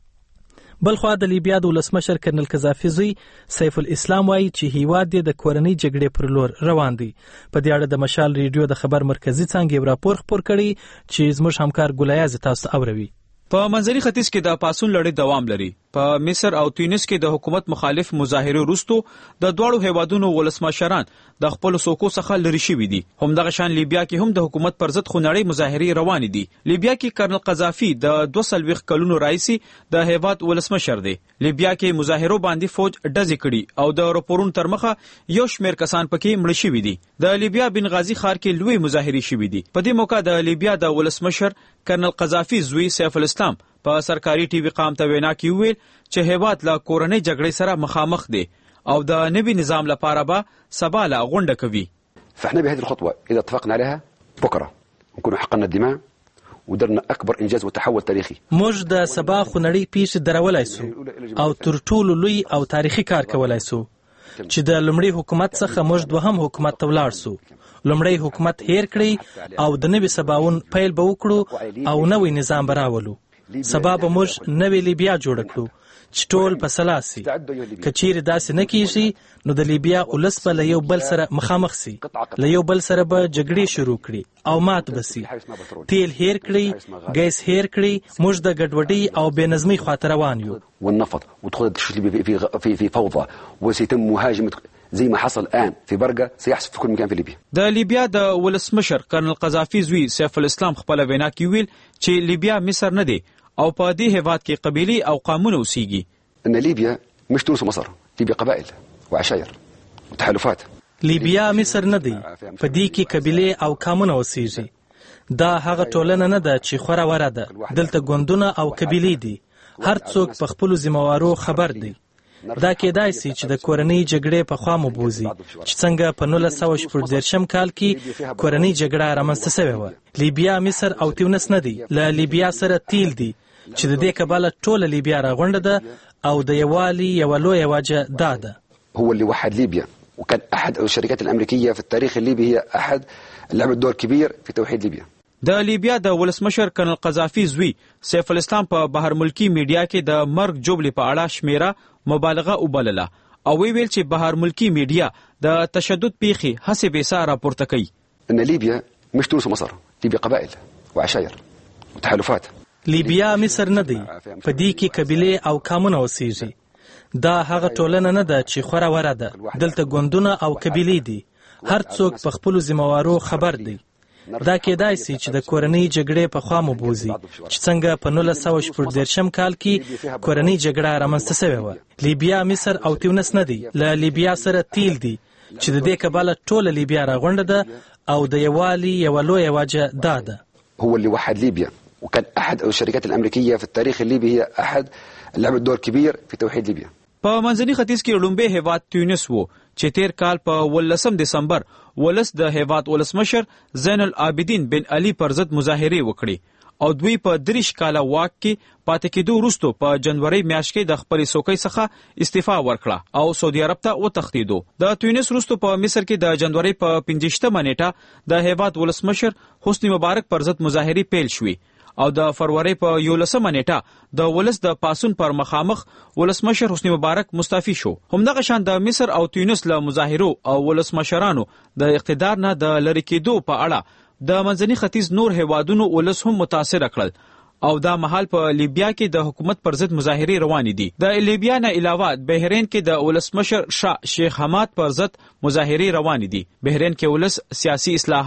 بلخوا د لیبیا د ولسمشر کرنل قذافي زوی سیف الاسلام وایي چې هیواد یې د کورنۍ جګړې پر لور روان دی. په دې اړه د مشال ریډیو د خبر مرکزي څانګې یو راپور خپور کړی چې زموږ همکار ګلایاز تاسو اوروي. په منځني ختیځ کې د پاسون لړۍ دوام لري. په مصر او تونس کې د حکومت مخالف مظاهره وروسته د دوړو هیوادونو ولسمشران د خپل سوکو څخه لري شوي دي. همدغه شان لیبیا کې هم د حکومت پر ضد خونړۍ مظاهرې روانې دي. لیبیا کې کرنل قذافي د دوه سلويخ کلونو رئیسي د هیواد ولسمشر دی. لیبیا کې مظاهرو باندې فوج ډزې کړي او د راپورونو تر مخه یو شمېر کسان پکې مړ شوي دي. د لیبیا بنغازي ښار کې لوی مظاهرې شوي دي. په دې موقع د لیبیا د ولسمشر کرنل قذافي زوی سیف الاسلام په سرکاري ټي وي قام ته وینا کې ویل چې هیواد له کورنۍ جګړې سره مخامخ دی او د نوي نظام لپاره به سبا له غونډه کوي. فاحنا بهذه الخطوه اذا اتفقنا عليها بكره نكون حققنا الدماء ودرنا اكبر انجاز وتحول تاريخي. موږ د سبا خونړۍ پیښې درولای سو او تر ټولو لوی او تاریخي کار کولای سو چې د لومړي حکومت څخه موږ دوهم حکومت ته ولاړ سو. لومړی حکومت هیر کړی او د نوي سباون پیل به وکړو او نوی نظام به راولو. سبا به موږ نوې لیبیا جوړ کړو چې ټول په سلاسي. که چیرې داسې نه کیږي نو د لیبیا ولس به له یو بل سره مخامخ سي، له یو بل سره به جګړې شروع کړي او مات بسي. تیل هیر کړي، ګیس هیر کړي، موږ د ګډوډۍ او بې نظمۍ خواته روان یو. والنفط ودخول في في في فوضى وسيتم مهاجمه زي ما حصل الان في برقه سيحصل في كل مكان في ليبيا. د لیبیا د ولسمشر کرنل قذافي زوی سیف الاسلام خپل وینا کې ویل چې لیبیا مصر نه دی او په دې هیواد کې قبيلي او قومونه اوسېږي. ان ليبيا مش تونس ومصر، ليبيا قبائل وعشائر وتحالفات. لیبیا مصر نه دی، په دې کې قبيله او قومونه اوسېږي. دا هغه ټولنه نه ده چې خورا وره ده. دلته ګوندونه او قبيلې دي. هر څوک په خپل ذمہوارو خبر دی. دا کېدای شي چې د کورنۍ جګړې په خوا مو بوزي چې څنګه په نولس سوه شپږ دېرشم کال کې کورنۍ جګړه رامنځته شوې وه. لیبیا مصر او تونس نه دی. له لیبیا سره تیل دی چې د دې کبله ټوله لیبیا راغونډه ده او د یووالي یوه لویه وجه دا ده. هو اللي وحد ليبيا وكان احد الشركات الامريكيه في التاريخ الليبي هي احد لعبت دور كبير في توحيد ليبيا. د لیبیا د ولسمشر کرنل قذافي زوی سیف الاسلام په بهر ملکی میډیا کې د مرګ جوړې په اړه شمیره مبالغه وبلله او ویل چې بهر ملکی میډیا د تشدد پیخي هڅې به ساره راپورته کوي. ان ليبيا مش تونس ومصر، ليبيا قبائل وعشائر وتحالفات. لیبیا مصر نه دی، په دې کې قبيله او قومونه اوسېږي. دا هغه ټولنه نه ده چې خورا وره ده. دلته ګوندونه او قبيلې دي. هر څوک په خپل ذمہوارو خبر دی. دا کېدای شي چې د کورنۍ جګړې په خوا مو بوزي چې څنګه په نولس سوه شپږ دېرشم کال کې کورنۍ جګړه رامنځته شوې وه. لیبیا مصر او تونس نه دی. له لیبیا سره تیل دی چې د دې کبله ټوله لیبیا راغونډه ده او د یووالي یوه لویه وجه دا ده. هو اللي وحد ليبيا وكان احد الشركات الامريكيه في التاريخ الليبي هي احد لعبت دور كبير في توحيد ليبيا. په منځني ختیځ کې لومبه هیواد تونس وو چې تیر کال په ولسم دسمبر ولس د هیواد ولسمشر زین العابدین بن علي پر ضد مظاهره وکړي او دوی په دریش کاله واک کې پاتې کېدو وروسته په جنوري میاشت کې د خپل څوکۍ څخه استعفا ورکړه او سعودي عرب ته وتښتېدو. د تونس وروسته په مصر کې د جنوري په پنځه نیټه د هیواد ولسمشر حسنی مبارک پر ضد مظاهره پیل شوې او د فروری په یولسمه نیټه د ولس د پاسون پر مخامخ ولسمشر حسنی مبارک مستعفي شو. همدغه شان د مصر او تونس له مظاهرو او ولسمشرانو د اقتدار نه د لری کېدو په اړه د منځني ختیځ نور هیوادونو ولس هم متاثر کړل او دا مهال په لیبیا کې د حکومت پر ضد مظاهرې روانې دي. د لیبیا نه علاوه بحرین کې د ولسمشر شاه شیخ حماد پر ضد مظاهرې روانې دي. بحرین کې ولس سیاسي اصلاحات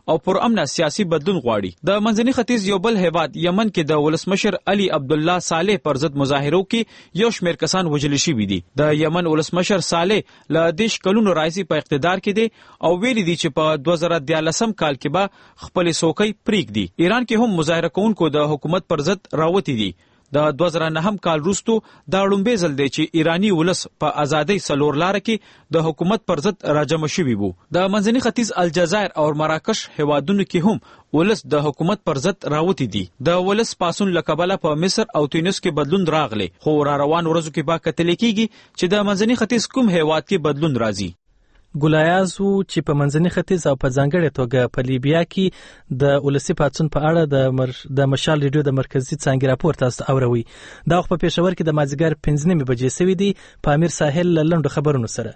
او پرامن سیاسي بدلون غواړي. د منځني ختیځ یو بل هیواد یمن کې د ولسمشر علي عبدالله صالح پر ضد مظاهرو کې یو شمېر کسان وژل شوي دي. د یمن ولسمشر صالح له دیش کلونو راځي په اقتدار کې دی او ویلي دي چې په دوه زره دیارلسم کال کې به خپل څوکۍ پریږدي. ایران کې هم مظاهره کوونکو د حکومت پر ضد راوتی دي. د دوه زره نهم کال وروسته دا لومړی ځل دی چې ایرانی ولس په ازادۍ څلور لاره کې د حکومت پر ضد راجمع شوي وو. د منځني ختیځ الجزایر او مراکش هیوادونو کې هم ولس د حکومت پر ضد راوتی دي. د ولس پاسون له کبله په مصر او تونس کې بدلون راغلی، خو را روان ورځو کې به کتل کېږي چې د منځني ختیځ کوم هیواد کې بدلون راځي. ګولایاز وو چې په منځني ختیځ او په ځانګړې توګه په لیبیا کې د ولسي پاڅون په اړه د مر... د مشال ریډیو د مرکزي څانګې راپور تاسو اوروي. دا په پېښور کې د مازیګر پنځه نیمې بجې سوي دي. په امیر ساحل له لنډو خبرونو سره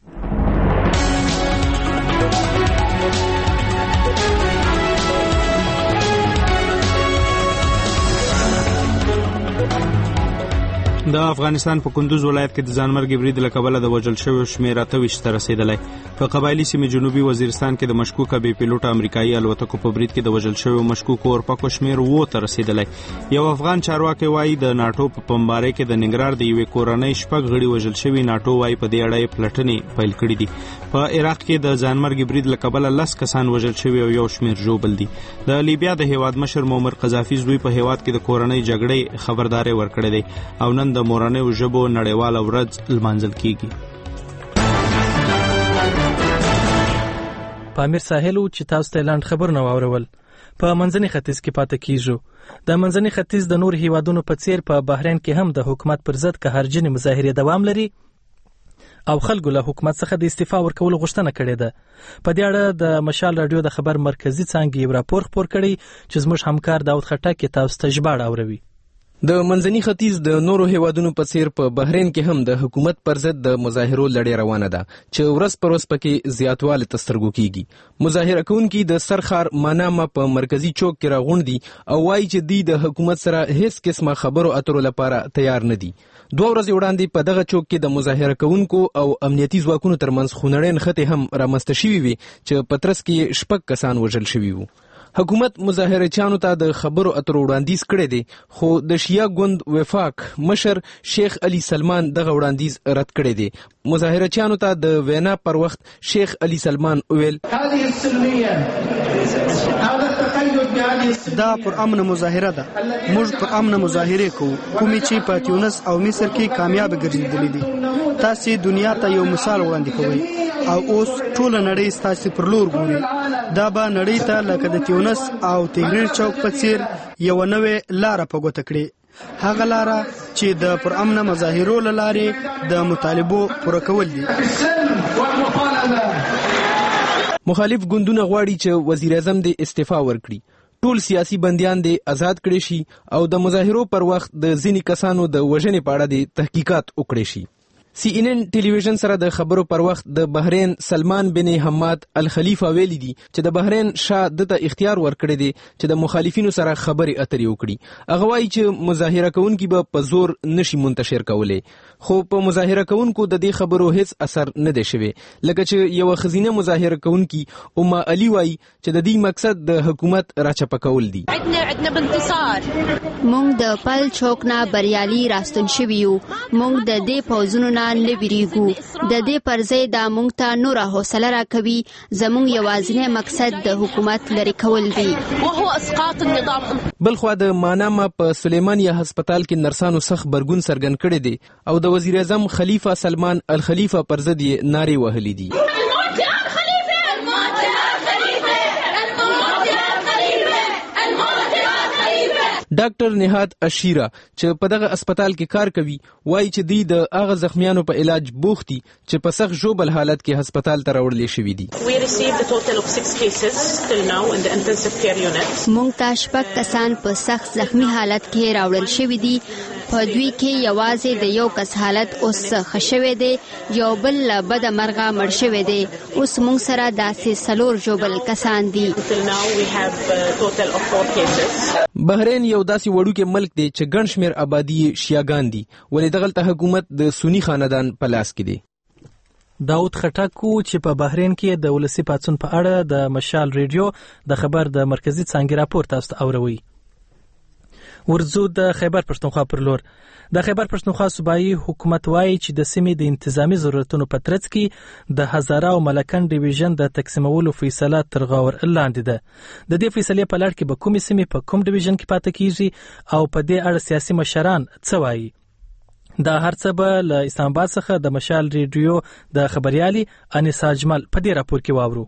د افغانستان په کندوز ولایت کې د ځانمرګي برید له کبله د وژل شویو شمېر اته ویشت ته رسېدلی. په قبایلي سیمې جنوبي وزیرستان کې د مشکوکه بې پیلوټه امریکایي الوتکو په برید کې د وژل شویو مشکوکو اورپکو شمېر اووه ته رسېدلی. یو افغان چارواکی وایي د ناټو په بمبارۍ کې د ننګرهار د یوې کورنۍ شپږ غړي وژل شوي. ناټو وایي په دې اړه یې پلټنې پیل کړي دي. په عراق کې د ځانمرګي برید له کبله لس کسان وژل شوي او یو شمېر ژوبل دي. د لیبیا د هیواد مشر معمر قذافي زوی په هیواد کې د کورنۍ جګړې خبرداری ورکړی دی او نن د مورنیو ژبو نړیواله ورځ لمانځل کیږي. په امیر ساحل چې تاسو ته لاند خبرونه واورول. په منځني ختیځ کې پاتې کیږو. د منځني ختیځ د نور هیوادونو په څیر په بحرین کې هم د حکومت پر ضد قهرجنې مظاهرې دوام لري او خلکو له حکومت څخه د استعفا ورکولو غوښتنه کړې ده. په دې اړه د مشال رادیو د خبر مرکزي څانګې یو راپور خپور کړی چې زموږ همکار داود خټک تاسو ته ژباړه اوروي. د منځني ختیځ د نورو هیوادونو په څیر په بحرین کې هم د حکومت پر ضد د مظاهرو لړۍ روانه ده چې ورځ پر ورځ پکې زیاتوالی ته سترګو کیږي. مظاهره کوونکي د سرخار ماناما په مرکزي چوک کې راغونډ دي او وایي چې دوی د حکومت سره هیڅ قسمه خبرو اترو لپاره تیار نه دي. دوه ورځې وړاندې په دغه چوک کې د مظاهره کوونکو او امنیتي ځواکونو ترمنځ خونړۍ نښتې هم رامنځته شوي وي چې په ترڅ کې شپږ کسان وژل شوي وو. حکومت مظاهره چانو ته د خبرو اترو وړاندیز کړی دی، خو د شیعه ګوند وفاق مشر شیخ علي سلمان دغه وړاندیز رد کړی دی. مظاهره چانو ته د وینا پر وخت شیخ علي سلمان ویل دا پر امن مظاهره ده. موږ پر امن مظاهره کوو کومې چې په تونس او مصر کې کامیاب ګرځېدلې دي. تاسو دنیا ته یو مثال وړاندې کوئ او اوس ټول نړۍ ستاسو پر لور ګوري. دا به نړۍ ته لکه د تونس او تیګریر چوک په څیر یو نوې لار په ګوته کړي. هغه لار چې د پر امن مظاهرو لارې د مطالبو پوره کول دي. مخالف ګوندونه غواړي چې وزیر اعظم د استعفا ورکړي، ټول سیاسي بندیان د آزاد کړي شي او د مظاهرو پر وخت د ځینې کسانو د وژنې په اړه د تحقیقات وکړي شي. سی ان ان ټلویزیون سره د خبرو پر وخت د بحرین سلمان بن حماد الخلیفه ویلي دي چې د بحرین شاه دته اختیار ورکړی دی چې د مخالفینو سره خبرې اترې وکړي. هغه وایي چې مظاهره کوونکي به په زور نشي منتشر کولی، خو په مظاهره کوونکو د دې خبرو هیڅ اثر نه دی شوی. لکه چې یو خزینه مظاهره کوونکي اما علي وایي چې د دې مقصد د حکومت راچپه کول دي. مونږ د پل چوک نه بریالي راستون شوي یو. مونږ د دې پوځونو نه نه بیریږو. د دې پر ځای دا مونږ ته نوره حوصله راکوي. زمونږ یوازینی مقصد د حکومت لرې کول دي وهو اسقاط النظام. بلخوا د ماناما په سلیمانیه هسپتال کې نرسانو سخت برګون څرګند کړی دی او د وزیر اعظم خلیفه سلمان الخلیفه پر ضد یې نارې وهلې دي. ډاکټر نهاد اشیرا چې په دغه هسپتال کې کار کوي وایي چې دوی د هغه زخمیانو په علاج بوخت دي چې په سخت ژوبل حالت کې هسپتال ته راوړل شوي دي. مونږ ته شپږ کسان په سخت زخمی حالت کې راوړل شوي دي. په دوی کې یوازې د یو کس حالت اوس ښه شوی دی، یو بل له بده مرغه مړ شوی دی. اوس مونږ سره داسې څلور ژوبل کسان دي. بحرین یو داسې وړوکی ملک دی چې ګڼ شمېر آبادي شیعاګان دي، ولې دغلته حکومت د سني خاندان په لاس کې دی. داود خټک چې په بحرین کې د ولسی پاڅون په اړه د مشال ریډیو د خبر د مرکزی څانګې راپور تاسو ته اوروي. ورزو د خیبر پښتونخوا پر لور. د خیبر پښتونخوا صوبایي حکومت وایي چې د سیمې د انتظامی ضرورتونو په ترڅ کې د هزاره او ملکن ډیویژن د تقسیمولو فیصله تر غور لاندې ده. د دې فیصلې په لړ کې به کومې سیمې په کوم ډیویژن کې پاتې کیږي او په دې اړه سیاسي مشران څه وایي؟ دا هرڅه به له اسلام آباد څخه د مشال ریډیو د خبريالي انیسا اجمل په دې راپور کې واورو.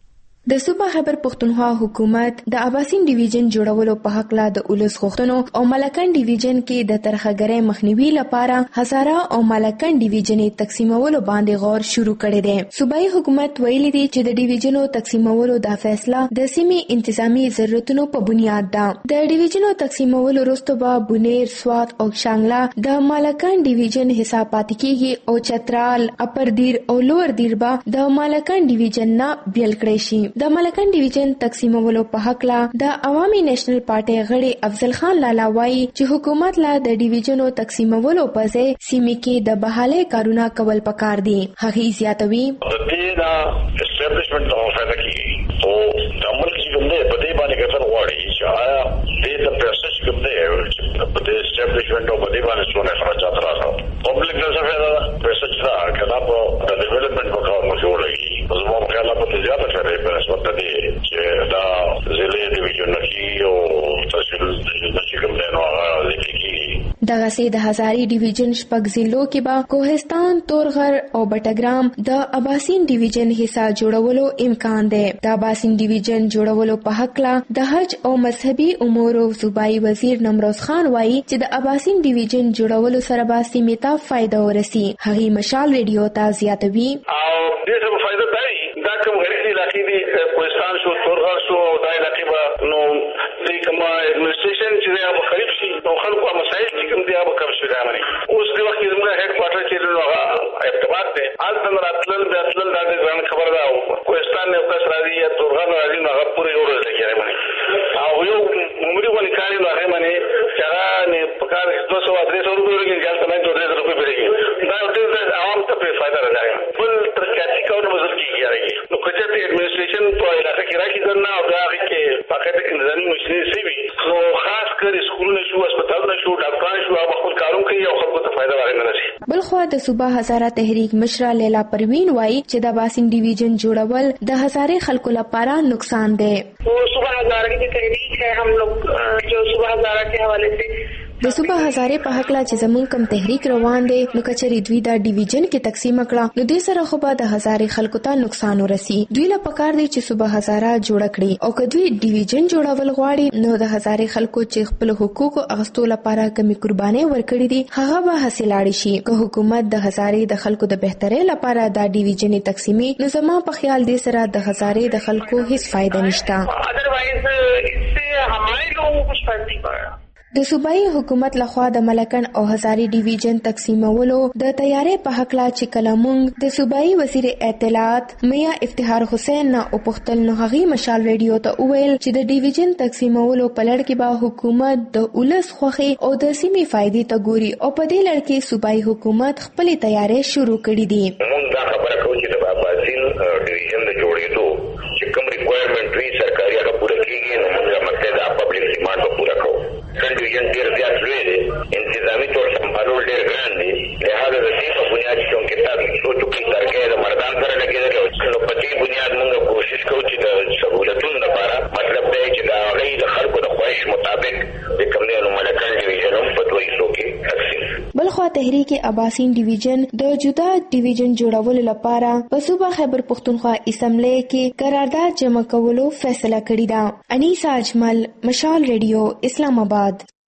د صوبه خیبر پښتونخوا حکومت د اباسین ډیویژن جوړولو په حق لا د اولس غوښتنو او ملکن ډیویژن کې د ترخګرۍ مخنیوي لپاره هزاره او ملکن ډیویژن تقسیمولو باندې غور شروع کړی دی. صوبایي حکومت ویلي دی چې د ډیویژنو تقسیمولو د فیصله د سیمې انتظامی ضرورتونو په بنیاد ده. د ډیویژنو تقسیمولو وروسته به بونیر، سوات او شانګلا د ملکن ډیویژن حساب پاتې کیږي او چترال، اپر دیر او لوور دیر به د ملکن ډیویژن نه بیل کړی شي. د ملکن ډیویژن تقسیمولو په حق لا د عوامي نېشنل پارټي غړي افضل خان لالا وایي چې حکومت لا د ډیویژنو تقسیمولو په ځای سیمې کې د بحالۍ کارونه کول پکار دي. هغه زیاتوي د دې دا اسټابلیشمنت او فایده کې او د عمل کې کوم نه په دې باندې کتل غواړي چې آیا دې د پروسس کوم نه چې په دې اسټابلیشمنت او په دې باندې څونه خرچات راځي. پبلک نه څه فایده پروسس را کله په د ډیولپمنٹ په کار مو جوړیږي. په زموږ خیال په زیاته شری په نسبت دې چې دا ضلع ډیویژن کې او تحصیل د کوم نه نو هغه لیکي. دغه سي د هزاري ډیویژن شپږ ضلعو کې به کوهستان، تورغر او بټګرام د اباسین ډیویژن حصہ جوړولو امکان دی. د اباسین ډیویژن جوړولو په حق لا د حج او مذهبي امور صوبایي وزیر نمروز خان وایي چې د اباسین ډیویژن جوړولو سره به سیمې ته فائدہ ورسي. هغه مشال ریډیو ته زیاتوي او دې سره فائدہ دی دا کوم غریبي علاقې دي کوهستان شو، تورغر شو، دا علاقې به نو دې کومه ایڈمنسټریشن چې هغه خریب شي نو خلکو مسایل چې کوم دی هغه کم شي. دا معنی اوس د وخت زموږ هډ کوارټر چې نو هغه ارتباط دی حالت نه راتلل د اصل د ځان خبر ده. کوهستان نه اوس راځي یا تورغر راځي نو هغه پوره یو ورځ لګي معنی او یو عمرې ونی کاری نو هغه معنی چې هغه نه پکار دوه سوه درې سوه روپۍ ورګي ځان ته نه دوه سوه روپۍ ورګي دا ډېر عوام ته په فائدہ راځي. بل ترکاتی کاونه مزل کیږي نو کچته ایڈمنسټریشن په علاقه کې راځي درنه او دا کې پاکټ انتظامی مشینری سی وي نو خاص کر اسکولونه شو، هسپتالونه شو، ډاکټران شو او خپل کارونه کوي او خلکو ته فائدہ ورنه نشي. بلخوا د صوبه هزاره تحریک مشره لیلا پروین وایي چې د باسین ډیویژن جوړول د هزاره خلکو لپاره نقصان دی. صوبه هزاره کی تحریک ہے ہم لوگ جو صوبه هزاره کے حوالے سے د صوبه هزاره په حق لا چې زمون کم تحریک روان دی نو کچري دوی دا ډیویژن کې تقسیم کړه نو د سره خو به د هزاره خلکو ته نقصان ورسي. دوی لا پکار دی چې صوبه هزاره جوړ کړي او کدوې ډیویژن جوړول غواړي نو د هزاره خلکو چې خپل حقوق اغستو لپاره کمی قرباني ورکړي دي هغه به حاصل شي. که حکومت د هزاره د خلکو د بهتري لپاره دا ډیویژن تقسیمي نو زما په خیال دی سره د هزاره د خلکو هیڅ فائدہ نشته. ادروایز इससे हमारे लोगों को कुछ फर्क नहीं पड़ रहा. د صوبایي حکومت لخوا د ملکن او هزاري ډیویژن تقسیمولو د تیارې په حق لا چې کلمونګ د صوبایي وزیر اطلاعات میا افتخار حسین نه او پختل نو هغي مشال ریډیو ته وویل چې د ډیویژن تقسیمولو په لړ کې به حکومت د اولس خوخي او د سیمې فائدې ته ګوري او په دې لړ کې صوبایي حکومت خپل تیارې شروع کړې دي. موږ دا خبره کوو چې د اباسین ډیویژن د جوړېدو چې کوم ریکوایرمنټ وی سرکاري هغه پوره کیږي نو موږ مقصد د پبلک ډیمانډ پوره کوو. ډیویژن ډیر زیات لوی دی، انتظامی طور سمبالول ډیر ګران دي، لہذا د دې په بنیاد چې کتاب سوچو کې درګه د مردان سره لګیدل نو په دې بنیاد موږ کوشش کوو چې د سہولتونو لپاره مطلب دی چې دا غي د خلکو د خواهش مطابق د کوم نه ملکان ډیویژن هم په دوی سو کې تقسیم. بلخوا تحریک اباسین ډیویژن د جدا ډیویژن جوړولو لپاره په صوبه خیبر پښتونخوا اسمبلی کې قرارداد جمع کولو فیصله کړې ده. انیسا اجمل، مشال ریډیو، اسلام آباد.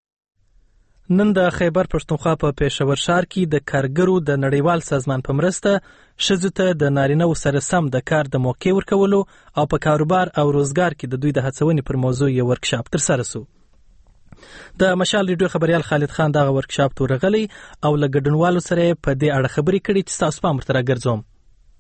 نن د خیبر پښتونخوا په پېښور ښار کې د کارګرو د نړیوال سازمان په مرسته ښځو ته د نارینه‌و سره سم د کار د موقع ورکولو او په کاروبار او روزګار کې د دوی د هڅونې پر موضوع یو ورکشاپ ترسره شو. د مشال ریډیو خبريال خالد خان دغه ورکشاپ ته ورغلی او له ګډونوالو سره په دې اړه خبرې کړې چې تاسو پام ورته راګرځوم.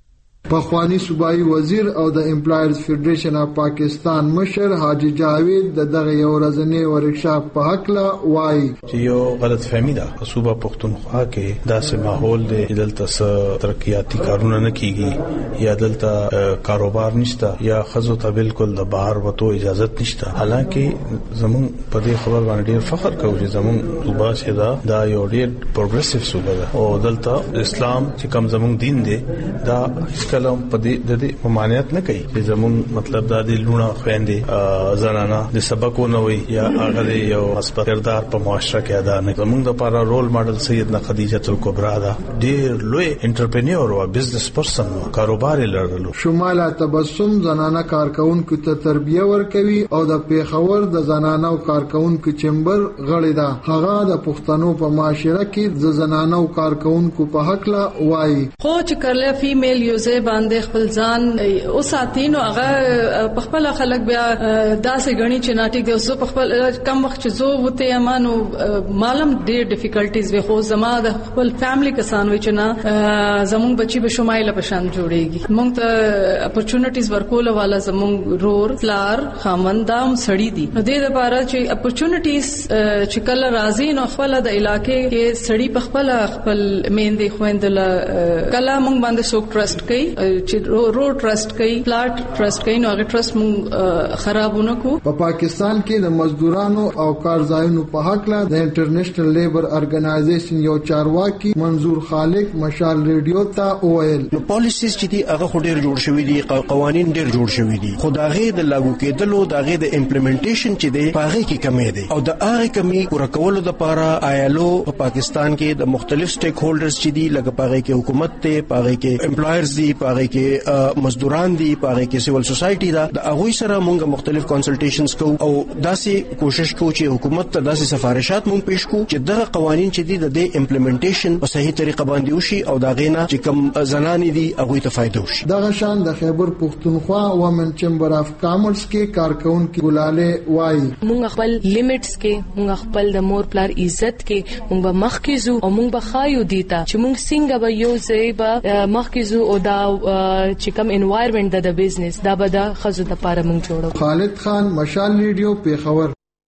پخوانی صوبایي وزیر او د امپلایرز فیډریشن اف پاکستان مشر حاجی جاوید د دغه یو ورځنی ورکشاپ په حق لا وایي چې یو غلط فهمي ده په صوبه پښتونخوا کې داسې ماحول دی چې دلته ترقیاتي کارونه نه کیږي یا دلته کاروبار نشته یا خزو ته بالکل د بهر وته اجازه نشته. حالانکه زمون په دې خبر باندې ډیر فخر کوو چې زمون صوبه چې دا دا یو ډیر پروګریسیو صوبه ده او دلته اسلام چې کوم زمون دین دی دا کلام په دې د ممانعت نه کوي چې زمون مطلب دا د لونه خويندې زنانه د سبقونه وي یا هغه یو مثبت کردار په معاشره کې ادا نه. زمون د لپاره رول ماډل سیدنا خدیجه الکبرا ده، ډیر لوی انټرپرینور او بزنس پرسن او کاروبار لرلو. شماله تبسم زنانه کارکونکو ته تربیه ورکوي او د پیښور د زنانه او کارکونکو چمبر غړي ده. هغه د پښتنو په معاشره کې د زنانه او کارکونکو په حق لا وایي خو چې کله فیمیل یوزه باندې خپل ځان او ساتینو هغه په خپل خلک بیا داسې غني چې ناټیک دی اوس په خپل کم وخت چې زه وته امانو مالم ډېر ډیفیکلټیز وي خو زما د خپل فیملی کسان وي چې نه زمون بچي به شمایله پشان جوړيږي. مونږ ته اپورچونټیز ورکول والا زمون رور فلار خامندام سړی دي. نو د لپاره چې اپورچونټیز چې کله راځي نو خپل د علاقې کې سړی په خپل خپل میندې خويندل کله مونږ باندې سو ټرست کوي چې روډ ټرست کوي پلاټ ټرست کوي نو هغه ټرست مونږ خرابونه کو. په پاکستان کې د مزدورانو او کارځایونو په حق لا د انټرنیشنل لیبر ارګنایزیشن یو چارواکي منظور خالق مشال ریډیو ته وویل پالیسیز چې دی هغه ډیر جوړ شوی دي، قوانین ډیر جوړ شوی دي، خو دا غي د لاګو کېدلو دا غي د امپلیمنټیشن چې دی هغه کې کمی دی او د هغه کمی پوره کولو لپاره آیالو په پاکستان کې د مختلف سټیک هولډرز چې دی لکه پاره کې حکومت ته پاره کې امپلایرز دی پاره کې مزدوران دي پاره کې سیول سوسایټي دا د هغه سره مونږ مختلف کنسلټیشنز کوو او داسې کوشش کوو چې حکومت ته داسې سفارشات مونږ پیښ کوو چې دغه قوانين چې دي د امپلیمنټیشن په صحیح طریقه باندې وشي او دا غینه چې کوم زنانې دي هغه ته فائدہ وشي. دغه شان د خیبر پښتونخوا ومن چمبر اف کامرس کې کارکونکو ګلاله وایي مونږ خپل لیمټس کې مونږ خپل د مور پلار عزت کې مونږ به مخکېزو او مونږ به خایو دیتا چې مونږ څنګه به یو ځای به مخکېزو او دا چې کوم انوایرنمنت د بزنس دا به د خزو د لپاره مونږ جوړو. خالد خان مشال ریډیو پیښور.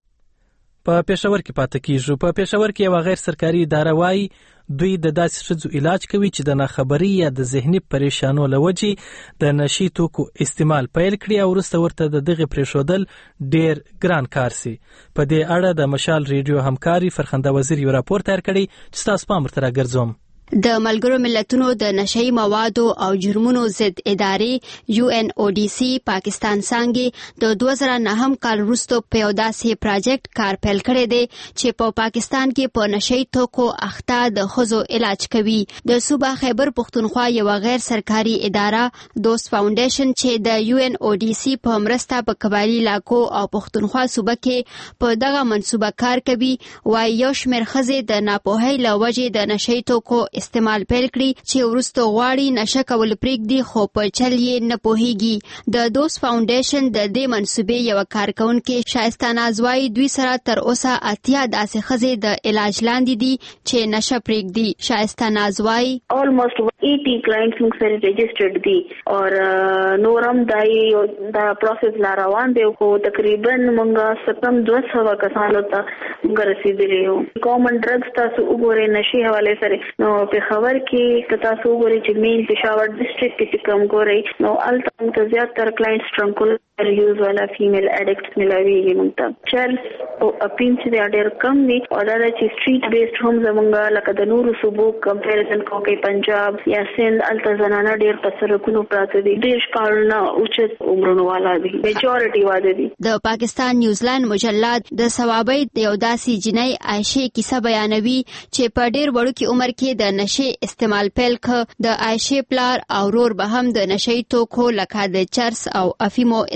په پېښور کې پاتې کیږو. په پېښور کې یو غیر سرکاري اداره وایي دوی د داسې ښځو علاج کوي چې د ناخبري یا د ذهني پریشانو لوجې د نشي توکو استعمال پیل کړي او وروسته ورته د دغه پریښودل ډیر ګران کار سي. په دې اړه د مشال ریډیو همکاري فرخنده وزیر یو راپور تیار کړی چې تاسو پام ورته راګرځوم. د ملګرو ملتونو د نشئی موادو او جرمونو ضد ادارې یو ان او ډي سي پاکستان څنګه د دوه زره نهم کال وروسته په یو داسې پروجیکټ کار پیل کړی دی چې په پاکستان کې په نشئی توکو اخته د خزو علاج کوي. د صوبه خیبر پښتونخوا یو غیر سرکاري اداره دوست فاونډیشن چې د یو ان او ډي سي په مرسته په قبایلی علاقو او پښتونخوا صوبه کې په دغه منصوبه کار کوي وايي یو شمېر خزې د ناپوهۍ له وجې د نشئی توکو استعمال پیل کړي چې ورسته غواړي نشه کول پریږدي خو په چل یې نه پوهیږي. د دوست فاونډیشن د دې منصوبې یو کارکونکو شایسته نازوای دوی سره تر اوسه اتیا داسې خزې د علاج لاندې دي چې نشه پریږدي. شایسته نازوای almost eighty clients موږ سره ريجسترډ دي او نورم دای دا پروسس لا روان دی خو تقریبا موږ ستم دوه سوه کسانو ته موږ رسیدلی یو. کامن ډرګز تاسو وګورئ نشي حواله سره نو په خبر کې کتا سو غوري چې مین پېښور ډسټریکټ کې کوم غوري نو الته ته زیات تر کلاینټس ټرانکول یوز والا فیمیل اډکټس ملاویږي موږ ته چل او اپین چې ډېر کم دي او دا چې سټریټ بیسډ هم زمونږ لکه د نورو صوبو کمپیریزن کوي پنجاب یا سند الته زنانه ډېر په سرکونو پراته دي ډېر کارونه اوچت عمرونو والا دي میجورټي واده دي. د پاکستان نیوزلند مجلد د ثوابي د یو داسې جنۍ عائشه کیسه بیانوي چې په ډېر وړوکي عمر کې د نشي استعمال پیل ک د عائشه پلار او رور به هم د نشي توکو لکه د چرس او افیمو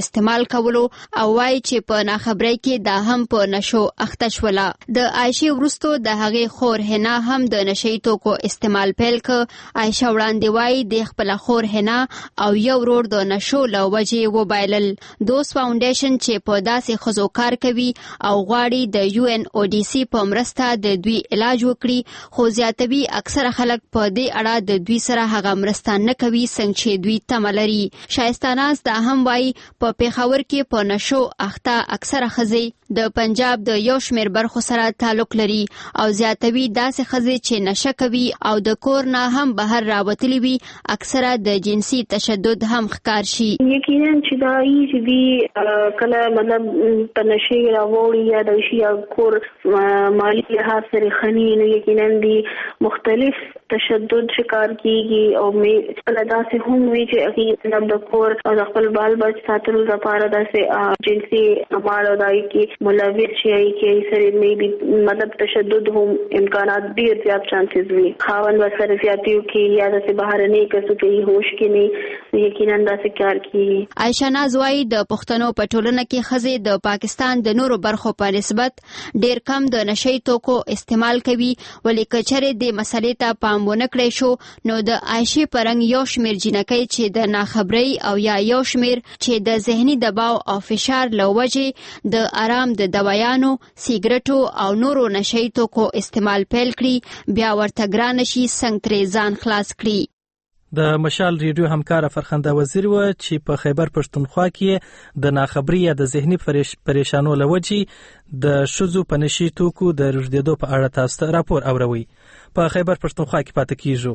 استعمال کولو او وایي چې په ناخبرۍ کې دا هم په نشو اخته شوله. د عایشې وروستو د هغې خور حنا هم د نشهیي توکو استعمال پیل که. عایشه وړاندې وایي د خپله خور حنا او یو ورور د نشو له وجې وبایلل. دوست فاونډیشن چې په داسې ښځو کار کوي او غواړي د یو ان او ډي سي په مرسته د دوی علاج وکړي، خو زیاتوي اکثره خلک په دې اړه د دوی سره هغه مرسته نه کوي څنګه چې دوی تمه لري. شایسته ناز دا هم وایي په پیښور کې په نشو اخته اکثره ښځې د پنجاب د یو شمېر برخو سره تعلق لري او زیاتوي داسې ښځې چې نشه کوي او د کور نه هم بهر راوتلي وي اکثره د جنسي تشدد هم ښکار شي. یقینا چې دا یي چې دوی کله مطلب په نشې راوړي یا د شي یا کور مالي لحاظ سره خني نو یقینا دي مختلف تشدد شکار کیږي او مې کله داسې هم وي چې هغې د کور او د خپل بال بچ ساتلو لپاره داسې جنسي اعمال او دای کې ملوث شي کې سره مې بي مطلب تشدد هم امکانات ډیر زیات چانسز وي. خاوند ورسره زیاتیو کې یا داسې بهرني کسو کې هوش کې نه یقینا داسې کار کوي. عایشه ناز وایي د پښتنو په ټولنه کې ښځې د پاکستان د نورو برخو په نسبت ډیر کم د نشهیي توکو استعمال کوي، ولې که چېرې دې مسلې ته پام ونه کړی شو نو د عایشې په رنګ یو شمېر جینکۍ چې د ناخبرۍ او یا یو شمېر چې د ذهني دباو او فشار له وجې د آرام د دوايانو، سیګرټو او نورو نشهیي توکو استعمال پیل کړي، بیا ورته ګرانه شي څنګه ترې ځان خلاص کړي. د مشال ریډیو همکاره فرخنده وزیر و چې په خیبر پښتونخوا کې د ناخبرۍ یا د ذهني پریشانو له وجې د ښځو په نشهیي توکو د رژدېدو په اړه تاسو ته راپور اوروي. په خیبر پښتونخوا کې پاتې کیږو.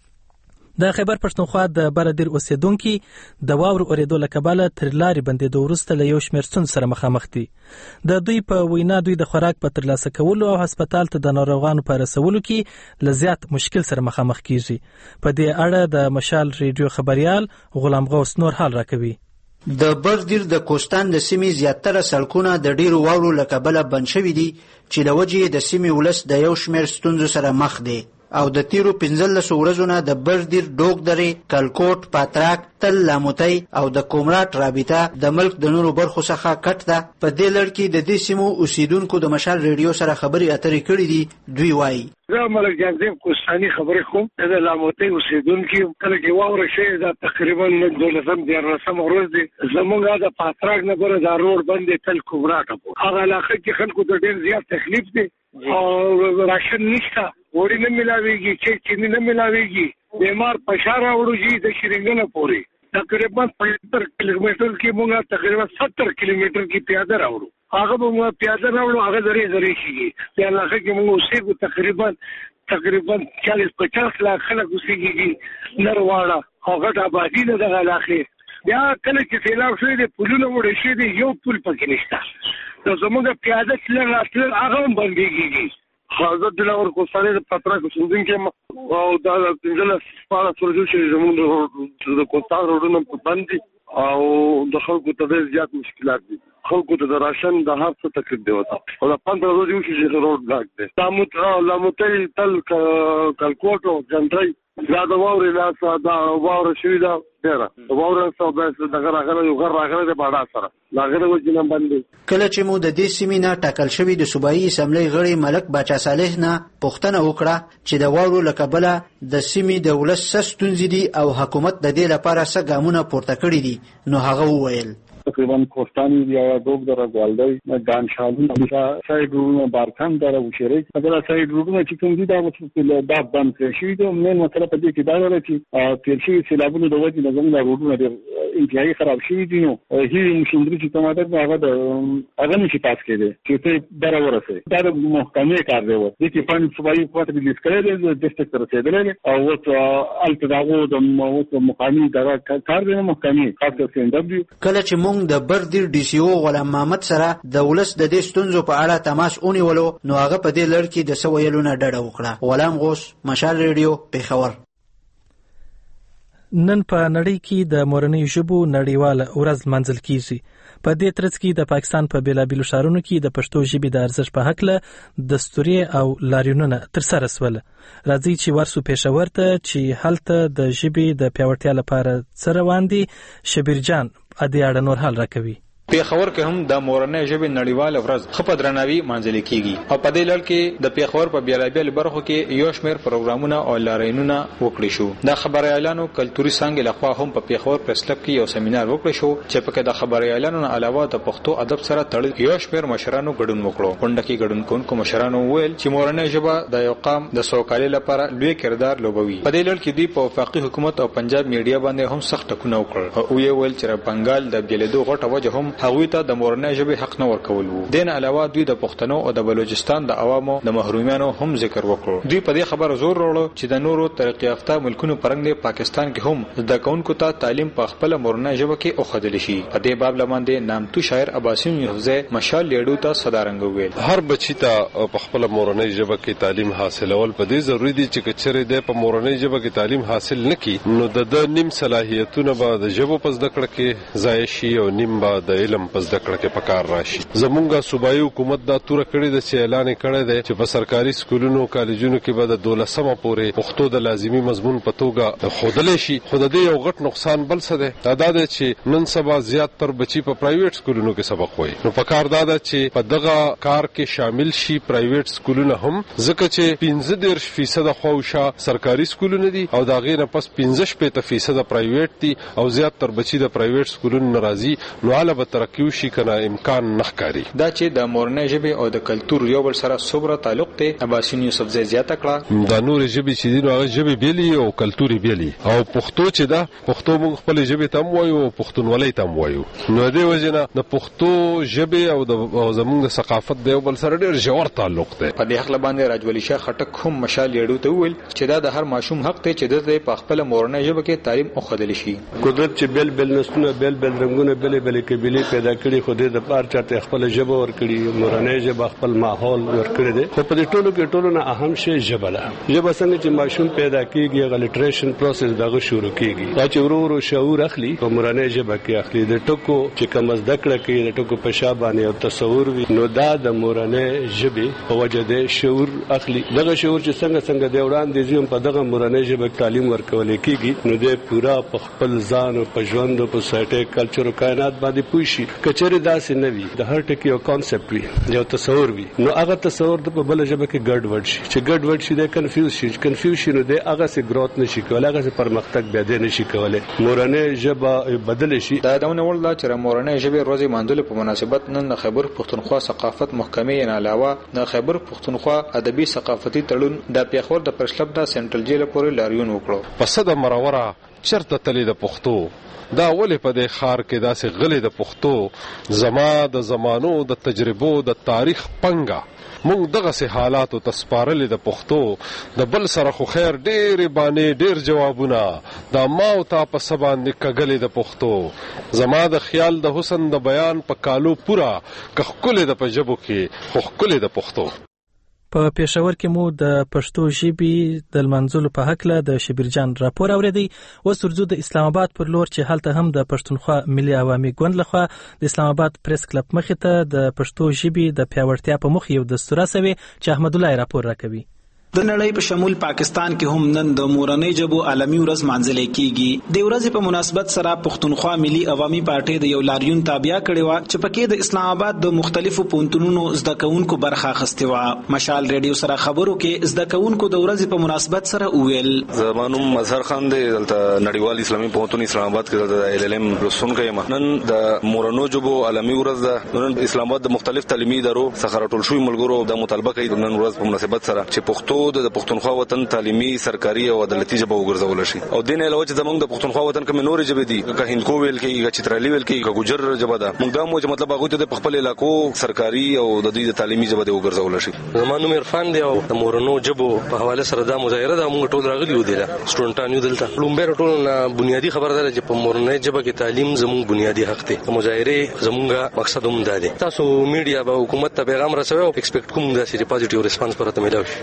د خیبر پښتونخوا د بردیر اوسیدونکي د واورو اورېدو له کبله تر لارې بندېدو وروسته له یو شمېر ستونزو سره مخامخ دي. د دوی په وینا دوی د خوراک په ترلاسه کولو او هسپتال ته د ناروغانو په رسولو کې له زیات مشکل سره مخامخ کیږي. په دې اړه د مشال ریډیو خبریال غلام غوث نور حال راکوي. د بردیر د کوستان د سیمې زیاتره سړکونه د ډیرو واورو له کبله بند شوي دي چې له وجې د سیمې ولس د یو شمېر ستونزو سره مخ دی او د تیرو پنځلسو ورځو نه د بردیر، ډوک درې، کلکوټ، پاتراک، تل، لاموتی او د کومراټ رابطه د ملک د نورو برخو څخه کټ ده. په دې لړ کې د دې سیمو اوسیدونکو د مشال ریډیو سره خبرې اترې کړې دي. دوی وایي زه ملک جانزیب کوستاني خبرې کوم. د لاموتی اوسیدونکي کله چې واوره شوې ده تقریبا دولسم دیارلسم ورځ دی. زموږ د پاتراک نه ګوره دا روډ بند دی تل کومراټ پورې. هغه علاقه کې خلکو ته ډېر زیات تکلیف دی او راشن نشته، وړي نه ملاویږي، چې چینی نه ملاویږي، بیمار پشار راوړو جي د شرنګنه پورې تقریبا پچهتر کیلومتر کې مونږه تقریبا ستر کیلومتر کې پیاده راوړو. هغه به مونږ پیاده راوړو هغه ذریعہ ذریعہ شي. په علاقه کې مونږ اوسېږو تقریبا تقریبا چالیس پچاس لاک خلک اوسېږي نرواړه او غټ آبادي ده دغه علاقې. بیا کله چې سیلاب شوی دی پلونه وړي شوي دي، یو پل پکې نشته. نو زموږ پیاده تلل راتلل هغه هم بندېږي. حضرت دلاور کوستاني د پاتراک اوسیدونکي او دا پنځلس شپاړس ورځې چې زموږ د کوستان روډونه بند دي او د خلکو ته ډېر زیات مشکلات دي. خلکو ته د راشن د هر څه تکلیف دی وته او د پندره ورځې وشي چې روډ بلاک دی. لاموت لاموتی، تل، کلکوټ او جنډرۍ دا د واورې لاسه دا واوره شوې ده ډېره. د واوره څخه بس دغه راغلی یو غر راغلی دی باډا سره د هغې د وجې نه بند دی. کله چې مو د دې سیمې نه ټاکل شوي د صوبایي اسمبلۍ غړي ملک باچا صالح نه پوښتنه وکړه چې د واورو له کبله د سیمې د ولس څه ستونزې دي او حکومت د دې لپاره څه ګامونه پورته کړي دي، نو هغه وویل تقریبا کوستانی یا ډوک دره ګوالدی دانشالونه سایډ روډونه بارکان دره وشيري دا سایډ روډونه چې کوم دي دا دا بند کړی شوي دي. مین مسله په دې کې دا ده چې تیر شوي سیلابونو د وجې نه زموږ روډونه ډېر انتهایي خراب شوي دي. نو هیلې مشندري چې کومه ده هغه د هغه نشي پاس کېدی چې ته دره ورسوي. دا د محکمې کار دی. دې کې فنډ صوبایي حکومت ریلیز کړی دی، د ډسټرکټ ته رسېدلی دی او اوس هلته د هغو د مقامي دغه کار دی، محکمې خاص کر سي ان ډبلیو. کله چې د بردیر ډي سي او غلام محمد سره د ولس د دې ستونزو په اړه تماس ونیولو نو هغه په دې لړ کې د څه ویلو نه ډډه وکړه. غلام غوث، مشال ریډیو، پېښور. نن په نړۍ کې د مورنۍ ژبو نړیواله ورځ لمانځل کیږي. په دې ترڅ کې د پاکستان په بیلابیلو ښارونو کې د پښتو ژبې د ارزښت په هکله دستوري او لاریونونه ترسره شول. راځي چې ورسو پېښور ته چې هلته د ژبې د پیاوړتیا لپاره څه روان دي. شبیر جان ا دې اړه نور حال راکوي. پیښور کې هم د مورنۍ ژبې نړیواله ورځ ښه په درناوي لمانځل کیږي او په دې لړ کې د پیښور په بیلابیلو برخو کې یو شمېر پروګرامونه او لاریونونه وکړي شو. د خبریالانو کلتوري څانګې لخوا هم په پیښور پریس کلب کې یو سیمینار وکړی شو چې پکې د خبریالانو علاوه د پښتو ادب سره تړل یو شمېر مشرانو ګډون وکړو. غونډه کې ګډون کوونکو مشرانو وویل چې مورنۍ ژبه د یو قام د سوکالۍ لپاره لوی کردار لوبوي. په دې لړ کې دوی په وفاقي حکومت او پنجاب میډیا باندې هم سخت ټکونه وکړل او یې ویل چې بنگال د بیلېدو غټه وجه هم هغوی ته د مورنۍ ژبې حق نه ورکول وو. دین علاوه دوی د پښتنو او د بلوچستان د عوامو د محرومیانو هم ذکر وکړ. دوی په دې خبره زور وروړو چې د نورو ترقی یافته ملکونو پرنګ پاکستان کې هم د کونکو ته تعلیم په خپل مورنۍ ژبه کې اوخدل شي. په دې باب لمانده نامتو شاعر عباسین یوزه مشال لیډو ته صدارنګ ویل هر بچی ته په خپل مورنۍ ژبه کې تعلیم حاصلول په دې ضروری دي چې کچره د په مورنۍ ژبه کې تعلیم حاصل نکي نو د نیم صلاحیتونه به د ژبو په زده کړه کې ضایع شي او نیم به د علم په زده کړه کې پکار راشي. زمونږه صوبایي حکومت دا توره کړې ده چې اعلان کړی دی چې په سرکاري سکولونو کالجونو کې به د دولسمه پورې پښتو د لازمي مضمون په توګه ښودلی شي. خو د دې یو غټ نقصان بل څه دی دا دا چې نن سبا زیات تر بچي په پرایویټ سکولونو کې سبق وایي نو پکار دا ده چې په دغه کار کې شامل شي پرایویټ سکولونه هم ځکه چې پنځه دېرش فیصد خواوشا سرکاري سکولونه دي او د هغې نه پس پنځه شپېته فیصد پرایویټ دي او زیات تر بچي د پرایویټ سکولونو نه راځي نو هله به ترقي وشي که نه امکان نه ښکاري. دا چې د مورنۍ ژبې او د کلتور یو بل سره څومره تعلق دی عباسین یوسفزی زیاته کړه. دا نورې ژبې چې دي نو هغه ژبې بېلې او کلتور یې بېلې او پښتو چې ده پښتو موږ خپلې ژبې ته هم وایو او پښتونولۍ ته هم وایو نو د دې وجې نه د پښتو ژبې او د زموږ د ثقافت د یو بل سره ډېر ژور تعلق دی. په دې هکله باندې راجولي شاه خټک هم مشال لیډو ته وویل چې دا د هر ماشوم حق دی چې د په خپله مورنۍ ژبه کې تعلیم وښودلی شي. قدرت چې بیل بیل نسلونه بیل بیل رنګونه بیلې بیلې قبیلې پیدا کړي خو دې د پاره چاته خپل ژبه ورکړي مورنۍ ژبه خپل ماحول ورکړي دي. خو په دې ټولو کې ټولو نه اهم شی ژبه ده. ژبه څنګه چې ماشوم پیدا کیږي هغه لیټریشن پروسس دغه شروع کیږي دا چې ورو ورو شعور اخلي په مورنۍ ژبه کې اخلي د ټکو چې کوم زده کړه کوي د ټکو په شا باندې او تصور وي نو دا د مورنۍ ژبې په وجه د شعور اخلي. دغه شعور چې څنګه څنګه د وړاندې زیوم په دغه مورنۍ ژبه تعلیم ورکول کیږي نو د پورا په خپل ځان او په ژوند او په سایټ کلچر او کائنات باندې پوي شي. کچره داسې نه وي د هر ټکی یو کانسپټ وي یو تصور وي نو هغه تصور د په بل ژبه کې ګډ وډ شي چې ګډ وډ شي د کنفیوز شي کنفیوز شي نو د هغه سي گروث نشي کولای هغه سي پرمختګ بیا د نشي کولای مورنۍ ژبه بدل شي. دا دونه ول دا چې مورنۍ ژبه ورځې ماندل په مناسبت نن خیبر پښتونخوا ثقافت محکمې نه علاوه د خیبر پښتونخوا ادبي ثقافتي تړون د پیښور د پرشلب د سنټرل جیل پورې لاریون وکړو. په صد مروره چرته تلې د پښتو دا ولې په دې خار کې داسې غلې د پښتو زما د زمانو د تجربو د تاریخ پنګه مونږ دغه سه حالات او تسپارلې د پښتو د بل سره خو خیر ډېر باندې ډېر جوابونه دا ما او تا په سبان د کګلې د پښتو زما د خیال د حسن د بیان په کالو پورا کخکلې د پجبو کې خخکلې د پښتو. په پېښور کې مو د پښتو ژبې د لمانځلو په هکله د شبیر جان راپور اوریدی. اوس ورځو د اسلام آباد پر لور چې هلته هم د پښتونخوا ملي عوامي ګوند لخوا د اسلام آباد پریس کلب مخې ته د پښتو ژبې د پیاوړتیا په مخ یو دستور سوي چې احمد الله راپور راکوي. د نړۍ په شمول پاکستان کې هم نن د مورنۍ ژبو عالمي ورځ مانځل کیږي. د ورځې په مناسبت سره پښتونخوا ملي عوامي پارټي د یو لاریون تابع کړي و چې پکې د اسلام آباد د مختلفو پونتونونو زده کوونکو برخه اخیستې و. مشال ریډیو سره خبرو کې زده کوونکو د ورځې په مناسبت سره وویل زمانوم مظهر خان دی دلته نړیوال اسلامي پونتون اسلام آباد کې د ال ال ام رسون کوي. نن د مورنۍ ژبو عالمي ورځ ده. نن اسلام آباد د مختلف تعلیمي ادارو څخه راټول شوي ملګرو د مطالبه کوي د نن ورځ په مناسبت سره چې پښتو د پښتونخوا وطن تعلیمي سرکاري او عدالتي ژبه وګرځول شي او دین علاوه چې زمونږ د پښتونخوا وطن کوم نورې ژبې دي که هندکو ویل کې که چترالی ویل کې که ګوجر ژبه ده موږ دا مو چې مطلب هغه ته د خپل علاقو سرکاري او د دوی د تعلیمي ژبه د وګرځول شي. زمانو عرفان دی او د مورنو ژبو په حواله سره دا مظاهره ده موږ ټول راغلي و دي سټوډنټان یو دلته لومبه ټول بنیادی خبره ده چې په مورنۍ ژبه کې تعلیم زموږ بنیادی حق دی. مظاهره زموږ مقصد هم ده. تاسو میډیا به حکومت ته پیغام رسوي او ایکسپیکټ کوم دا چې پوزټیو ریسپانس پرته ملو شي. زمونږ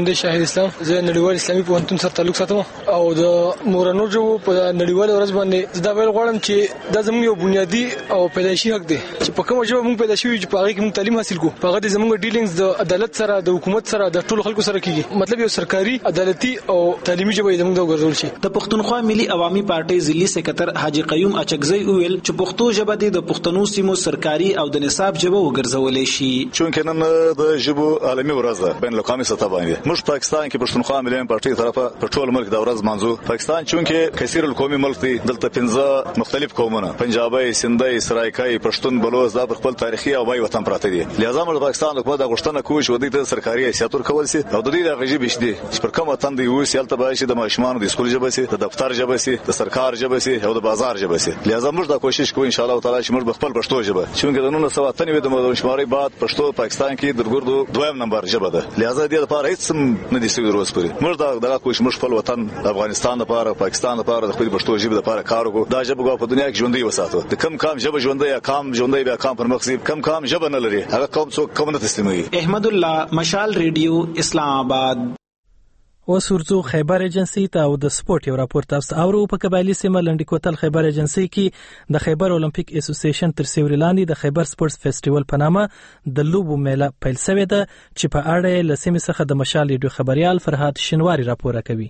نوم دی شاهد اسلام. زه نړیوال اسلامي پوهنتون سره تعلق ساتم او د مورنو جو په نړیوال ورځ باندې دا ویل غواړم چې دا زموږ یو بنیادی او پیدایشي حق دی چې په کومه ژبه موږ پیدا شوي چې په هغه کې موږ تعلیم حاصل کوو. په هغه د زموږ ډیلینګز د عدالت سره د حکومت سره د ټولو خلکو سره کیږي. مطلب یو سرکاري عدالتي او تعلیمي ژبه زموږ د ګرځول شي. د پښتونخوا ملي عوامي پارټي ضلعي سکرټر حاجی قیوم اچکزی ویل چې پښتو ژبه د پښتنو سیمو سرکاري او د نصاب ژبه وګرځولې شي. چونکه نن د ژبو عالمي ورځ ده بین الاقوامي سطح باندې موږ پاکستان کې پښتونخوا ملي پارټي طرفه په ټول ملک د ورځ منځو. پاکستان چونکه کثیر القومي ملک دی دلته پنځه مختلف قومونه پنجابي سندي سرایکای پښتون بلوچ د خپل تاریخي او بای وطن پراته دي. لہذا موږ پاکستان حکومت د غوښتنه کوي چې د سرکاري حیثیت ورکول شي او د دې د غږی بشدي چې پر کوم وطن دی وسی الته به شي د ماشومان د سکول ژبه سي د دفتر ژبه سي د سرکار ژبه سي او د بازار ژبه سي. لہذا موږ دا کوشش کوو ان شاء الله تعالی چې موږ خپل پښتو ژبه چې د نن سبا تنوي د مشماري بعد پښتو پاکستان کې د ګردو دویم نمبر ژبه ده. لہذا دې لپاره هیڅ نه دي سوي روز پورې موږ دا دا کوشش موږ خپل وطن افغانستان لپاره پاکستان لپاره د خپل پښتو ژبه لپاره کار وکړو. دا ژبه په دنیا کې ژوندۍ وساتو. د کم کم ژبه ژوندۍ یا کم ژوندۍ بیا کم پر مخسي کم کم ژبه نه لري هغه قوم څوک کوم نه تسلیموي. احمد الله مشال ریډیو اسلام آباد. اوس ورځو خیبر ایجنسی ته او د سپورت یو راپور تاسو اورو. په قبایلی سیمه لنډی کوتل خیبر ایجنسی کې د خیبر اولمپیک اسوسییشن تر سیوري لاندې د خیبر سپورتس فیسټیوال په نامه د لوبو میله پیل شوې ده چې په اړه له سیمې څخه د مشال ریډیو خبريال فرهاد شنواری راپور کوي.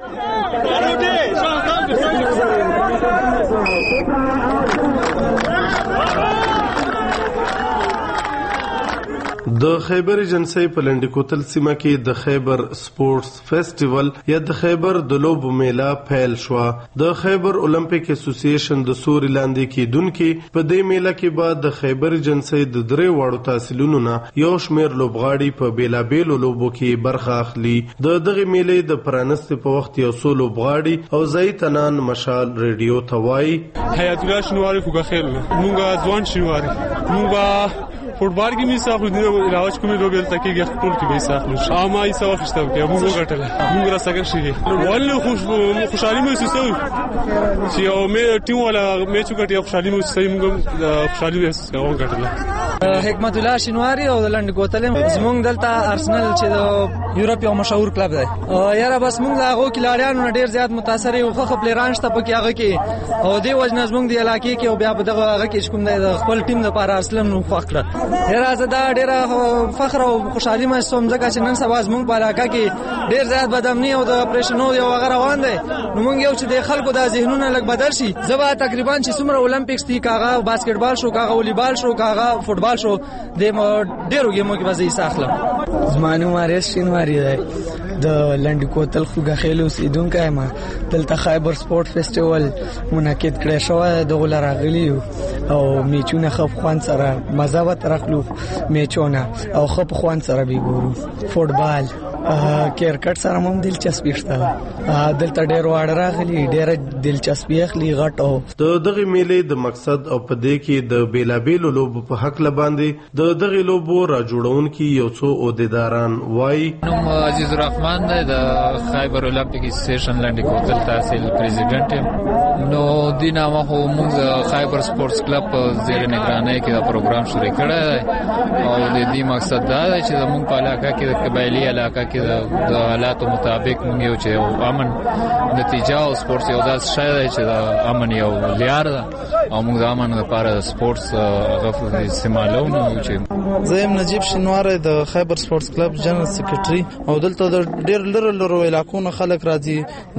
د خیبر ایجنسی په لنډی کوتل سیمه کې د خیبر سپورتس فیسټیوال یا د خیبر د لوبو میله پیل شو. د خیبر اولمپیک اسوسییشن د سوري لاندې کېدونکو په دې میله کې بعد د خیبر ایجنسی د درې واړو تحصیلونو نه یو شمیر لوبغاړي په بیلابېلو لوبو کې برخه اخلي. د دغه میلې د پرانستې په وخت یو څو لوبغاړي او زیتنان مشال ریډیو ته وایي حیات الله شنواری فوګه خیر مونږه ځوان شنواری مونږه فوټبال کې می صاحب د راوچ کومې لوبې تکي ټول کې به صاحب اما یې سوا فشتم کې موږ غټل موږ را سګر شي ولله خوش خوشالي مې وسوي چې او مې ټیم ولا مې چې غټي خوشالي مې وسوي موږ خوشالي وسو غټل. حکمت الله شنواری او لنډ کوتل زمونږ دلته ارسنل چې د یورپ یو مشهور کلب دی یاره بس موږ هغه کلاړیانو ډیر زیات متاثر یو خو پلیران شته پکې هغه کې او دی وجنه زمونږ دی علاقې کې او بیا په دغه هغه کې کوم دی خپل ټیم لپاره ارسنل نو خوښ یاره زدا ډیر فخر او خوشحالي مې سوم ځکه چې نن سبا زمونږ په علاقه کې ډیر زیات بدامني او د اپریشنو یو هغه روان دی نو موږ یو چې د خلکو د ذهنونه لګ بدل شي زبا تقریبا چې څومره اولمپیکس دي کاغه باسکټبال شو کاغه والیبال شو کاغه فوټبال شو د ډیرو گیمو کې وځي ساخله. زمانو مارس شینواری دی د لنډ کوتل خوګه خېلو سیدونکو ما دلته خیبر سپورت فیسټیوال منعقد کړی شو د غول راغلی او میچونه خپ خوان سره مزه و ترخلو میچونه او خپ خوان سره به ګورو فوټبال کرکټ سره هم دلچسپي شته دلته ډېر واړه راغلي ډېر دلچسپي اخلي غټو. د دغه میلې د مقصد او په دې کې د بیلابېلو لوبو په حق لباندې د دغه لوبو را جوړونکي یو څو عہدیداران وایي نوم عزیز الرحمن دی د خیبر اولمپیک اسوسییشن لنډی کوتل تحصیل پریزیډنټ نو دینامه خو موږ خیبر سپورتس کلب زیر نگرانی کې دا پروګرام شروع کړی او د دې مقصد دا دی چې موږ په علاقه کې د قبایلی علاقه کې د حالاتو مطابق موږ یو چې امن نتیجه او سپورتس یو داس شای دی چې د امن یو لیار ده او موږ د امن لپاره د سپورتس غفل استعمالو نو چې زم نجیب شنواری د خیبر سپورتس کلب جنرال سیکریټري او دلته د ډېر لرو لرو علاقو خلک راځي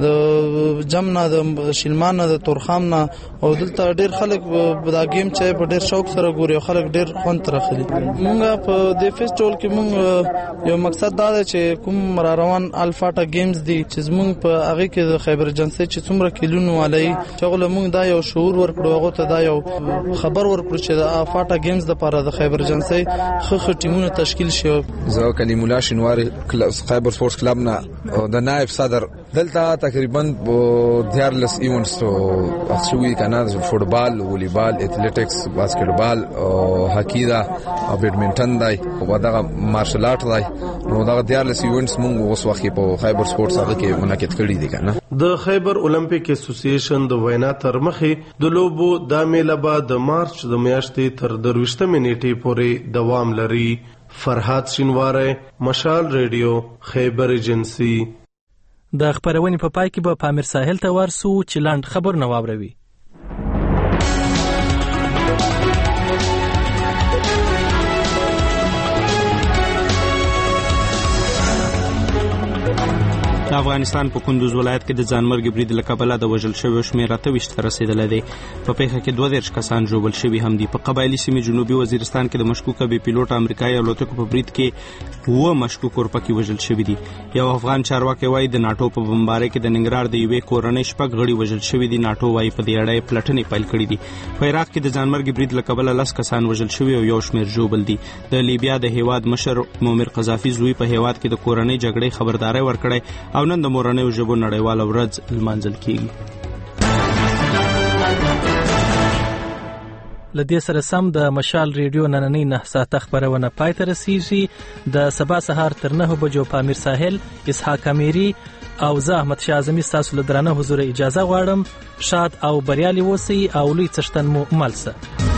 د جمنا د شلمان د تورخام نه او دلته ډېر خلک دا گیم چې په ډېر شوق سره ګوري او خلک ډېر خوند تر اخلي. موږ په د فیسټیوال کې موږ یو مقصد دا دی چې کوم را روان الفاټا گیمز دي چې موږ په هغه کې د خیبر ایجنسی چې څومره کلونو علي چې موږ دا یو شعور ورکړو هغه ته دا یو خبر ورکړو چې د افاټا گیمز لپاره د خیبر ایجنسی خخ ټیمونه تشکیل شي. زه کلیم الله شنواری خیبر سپورتس کلب نه د نائب صدر دلته تقریبا دیارلس ایونټس تو اخشوي کنه فوټبال والیبال اتلیټکس باسکټبال او هاکی دا او بیډمنټن دی او دا مارشل آرټ دی نو دا دیارلس ایونټس موږ اوس وخت په خیبر سپورتس هغه کې منعقد کړی دي کنه. د خیبر اولمپیک اسوسییشن د وینا تر مخې د لوبو د میله به د مارچ د میاشتې تر درویشتمې نیټې پورې دوام لري. فرحات شینواری، مشال ریډیو، خیبر ایجنسی. د خبرونې په پای کې به پامیر ساحل ته ورسو چې لاند خبرونه واوروي. د افغانستان په کندوز ولایت کې د ځانمرګي برید له کبله د وژل شویو شمېر اته ویشت ته رسېدلی دی. په پیښه کې دوه دېرش کسان ژوبل شوي هم دي. په قبایلي سیمې جنوبي وزیرستان کې د مشکوکه بې پیلوټه امریکایي الوتکو په برید کې اووه مشکوک اورپکي وژل شوي دي. یو افغان چارواکی وایي د ناټو په بمبارۍ کې د ننګرهار د یوې کورنۍ شپږ غړي وژل شوي دي. ناټو وایي په دې اړه یې پلټنې پیل کړي دي. په عراق کې د ځانمرګي برید له کبله لس کسان وژل شوي او یو شمېر ژوبل دي. د لیبیا د هیواد مشر مومر قذافي زوی په هیواد کې د کورنۍ جګړې خبرداری ورکړی او نن د مورنیو ژبو نړیواله ورځ لمانځل کیږي. لدې سره سم د مشال ریډیو نننۍ نه ساعته خبرونه پای ته رسیږي. د سبا سهار تر نهو بجو پامیر ساحل، اسحاق امیری او زه احمد شاه اعظمي ستاسو له درانه حضور اجازه غواړم. شاد او بریالي اوسئ او لوی څښتن مو مل شه.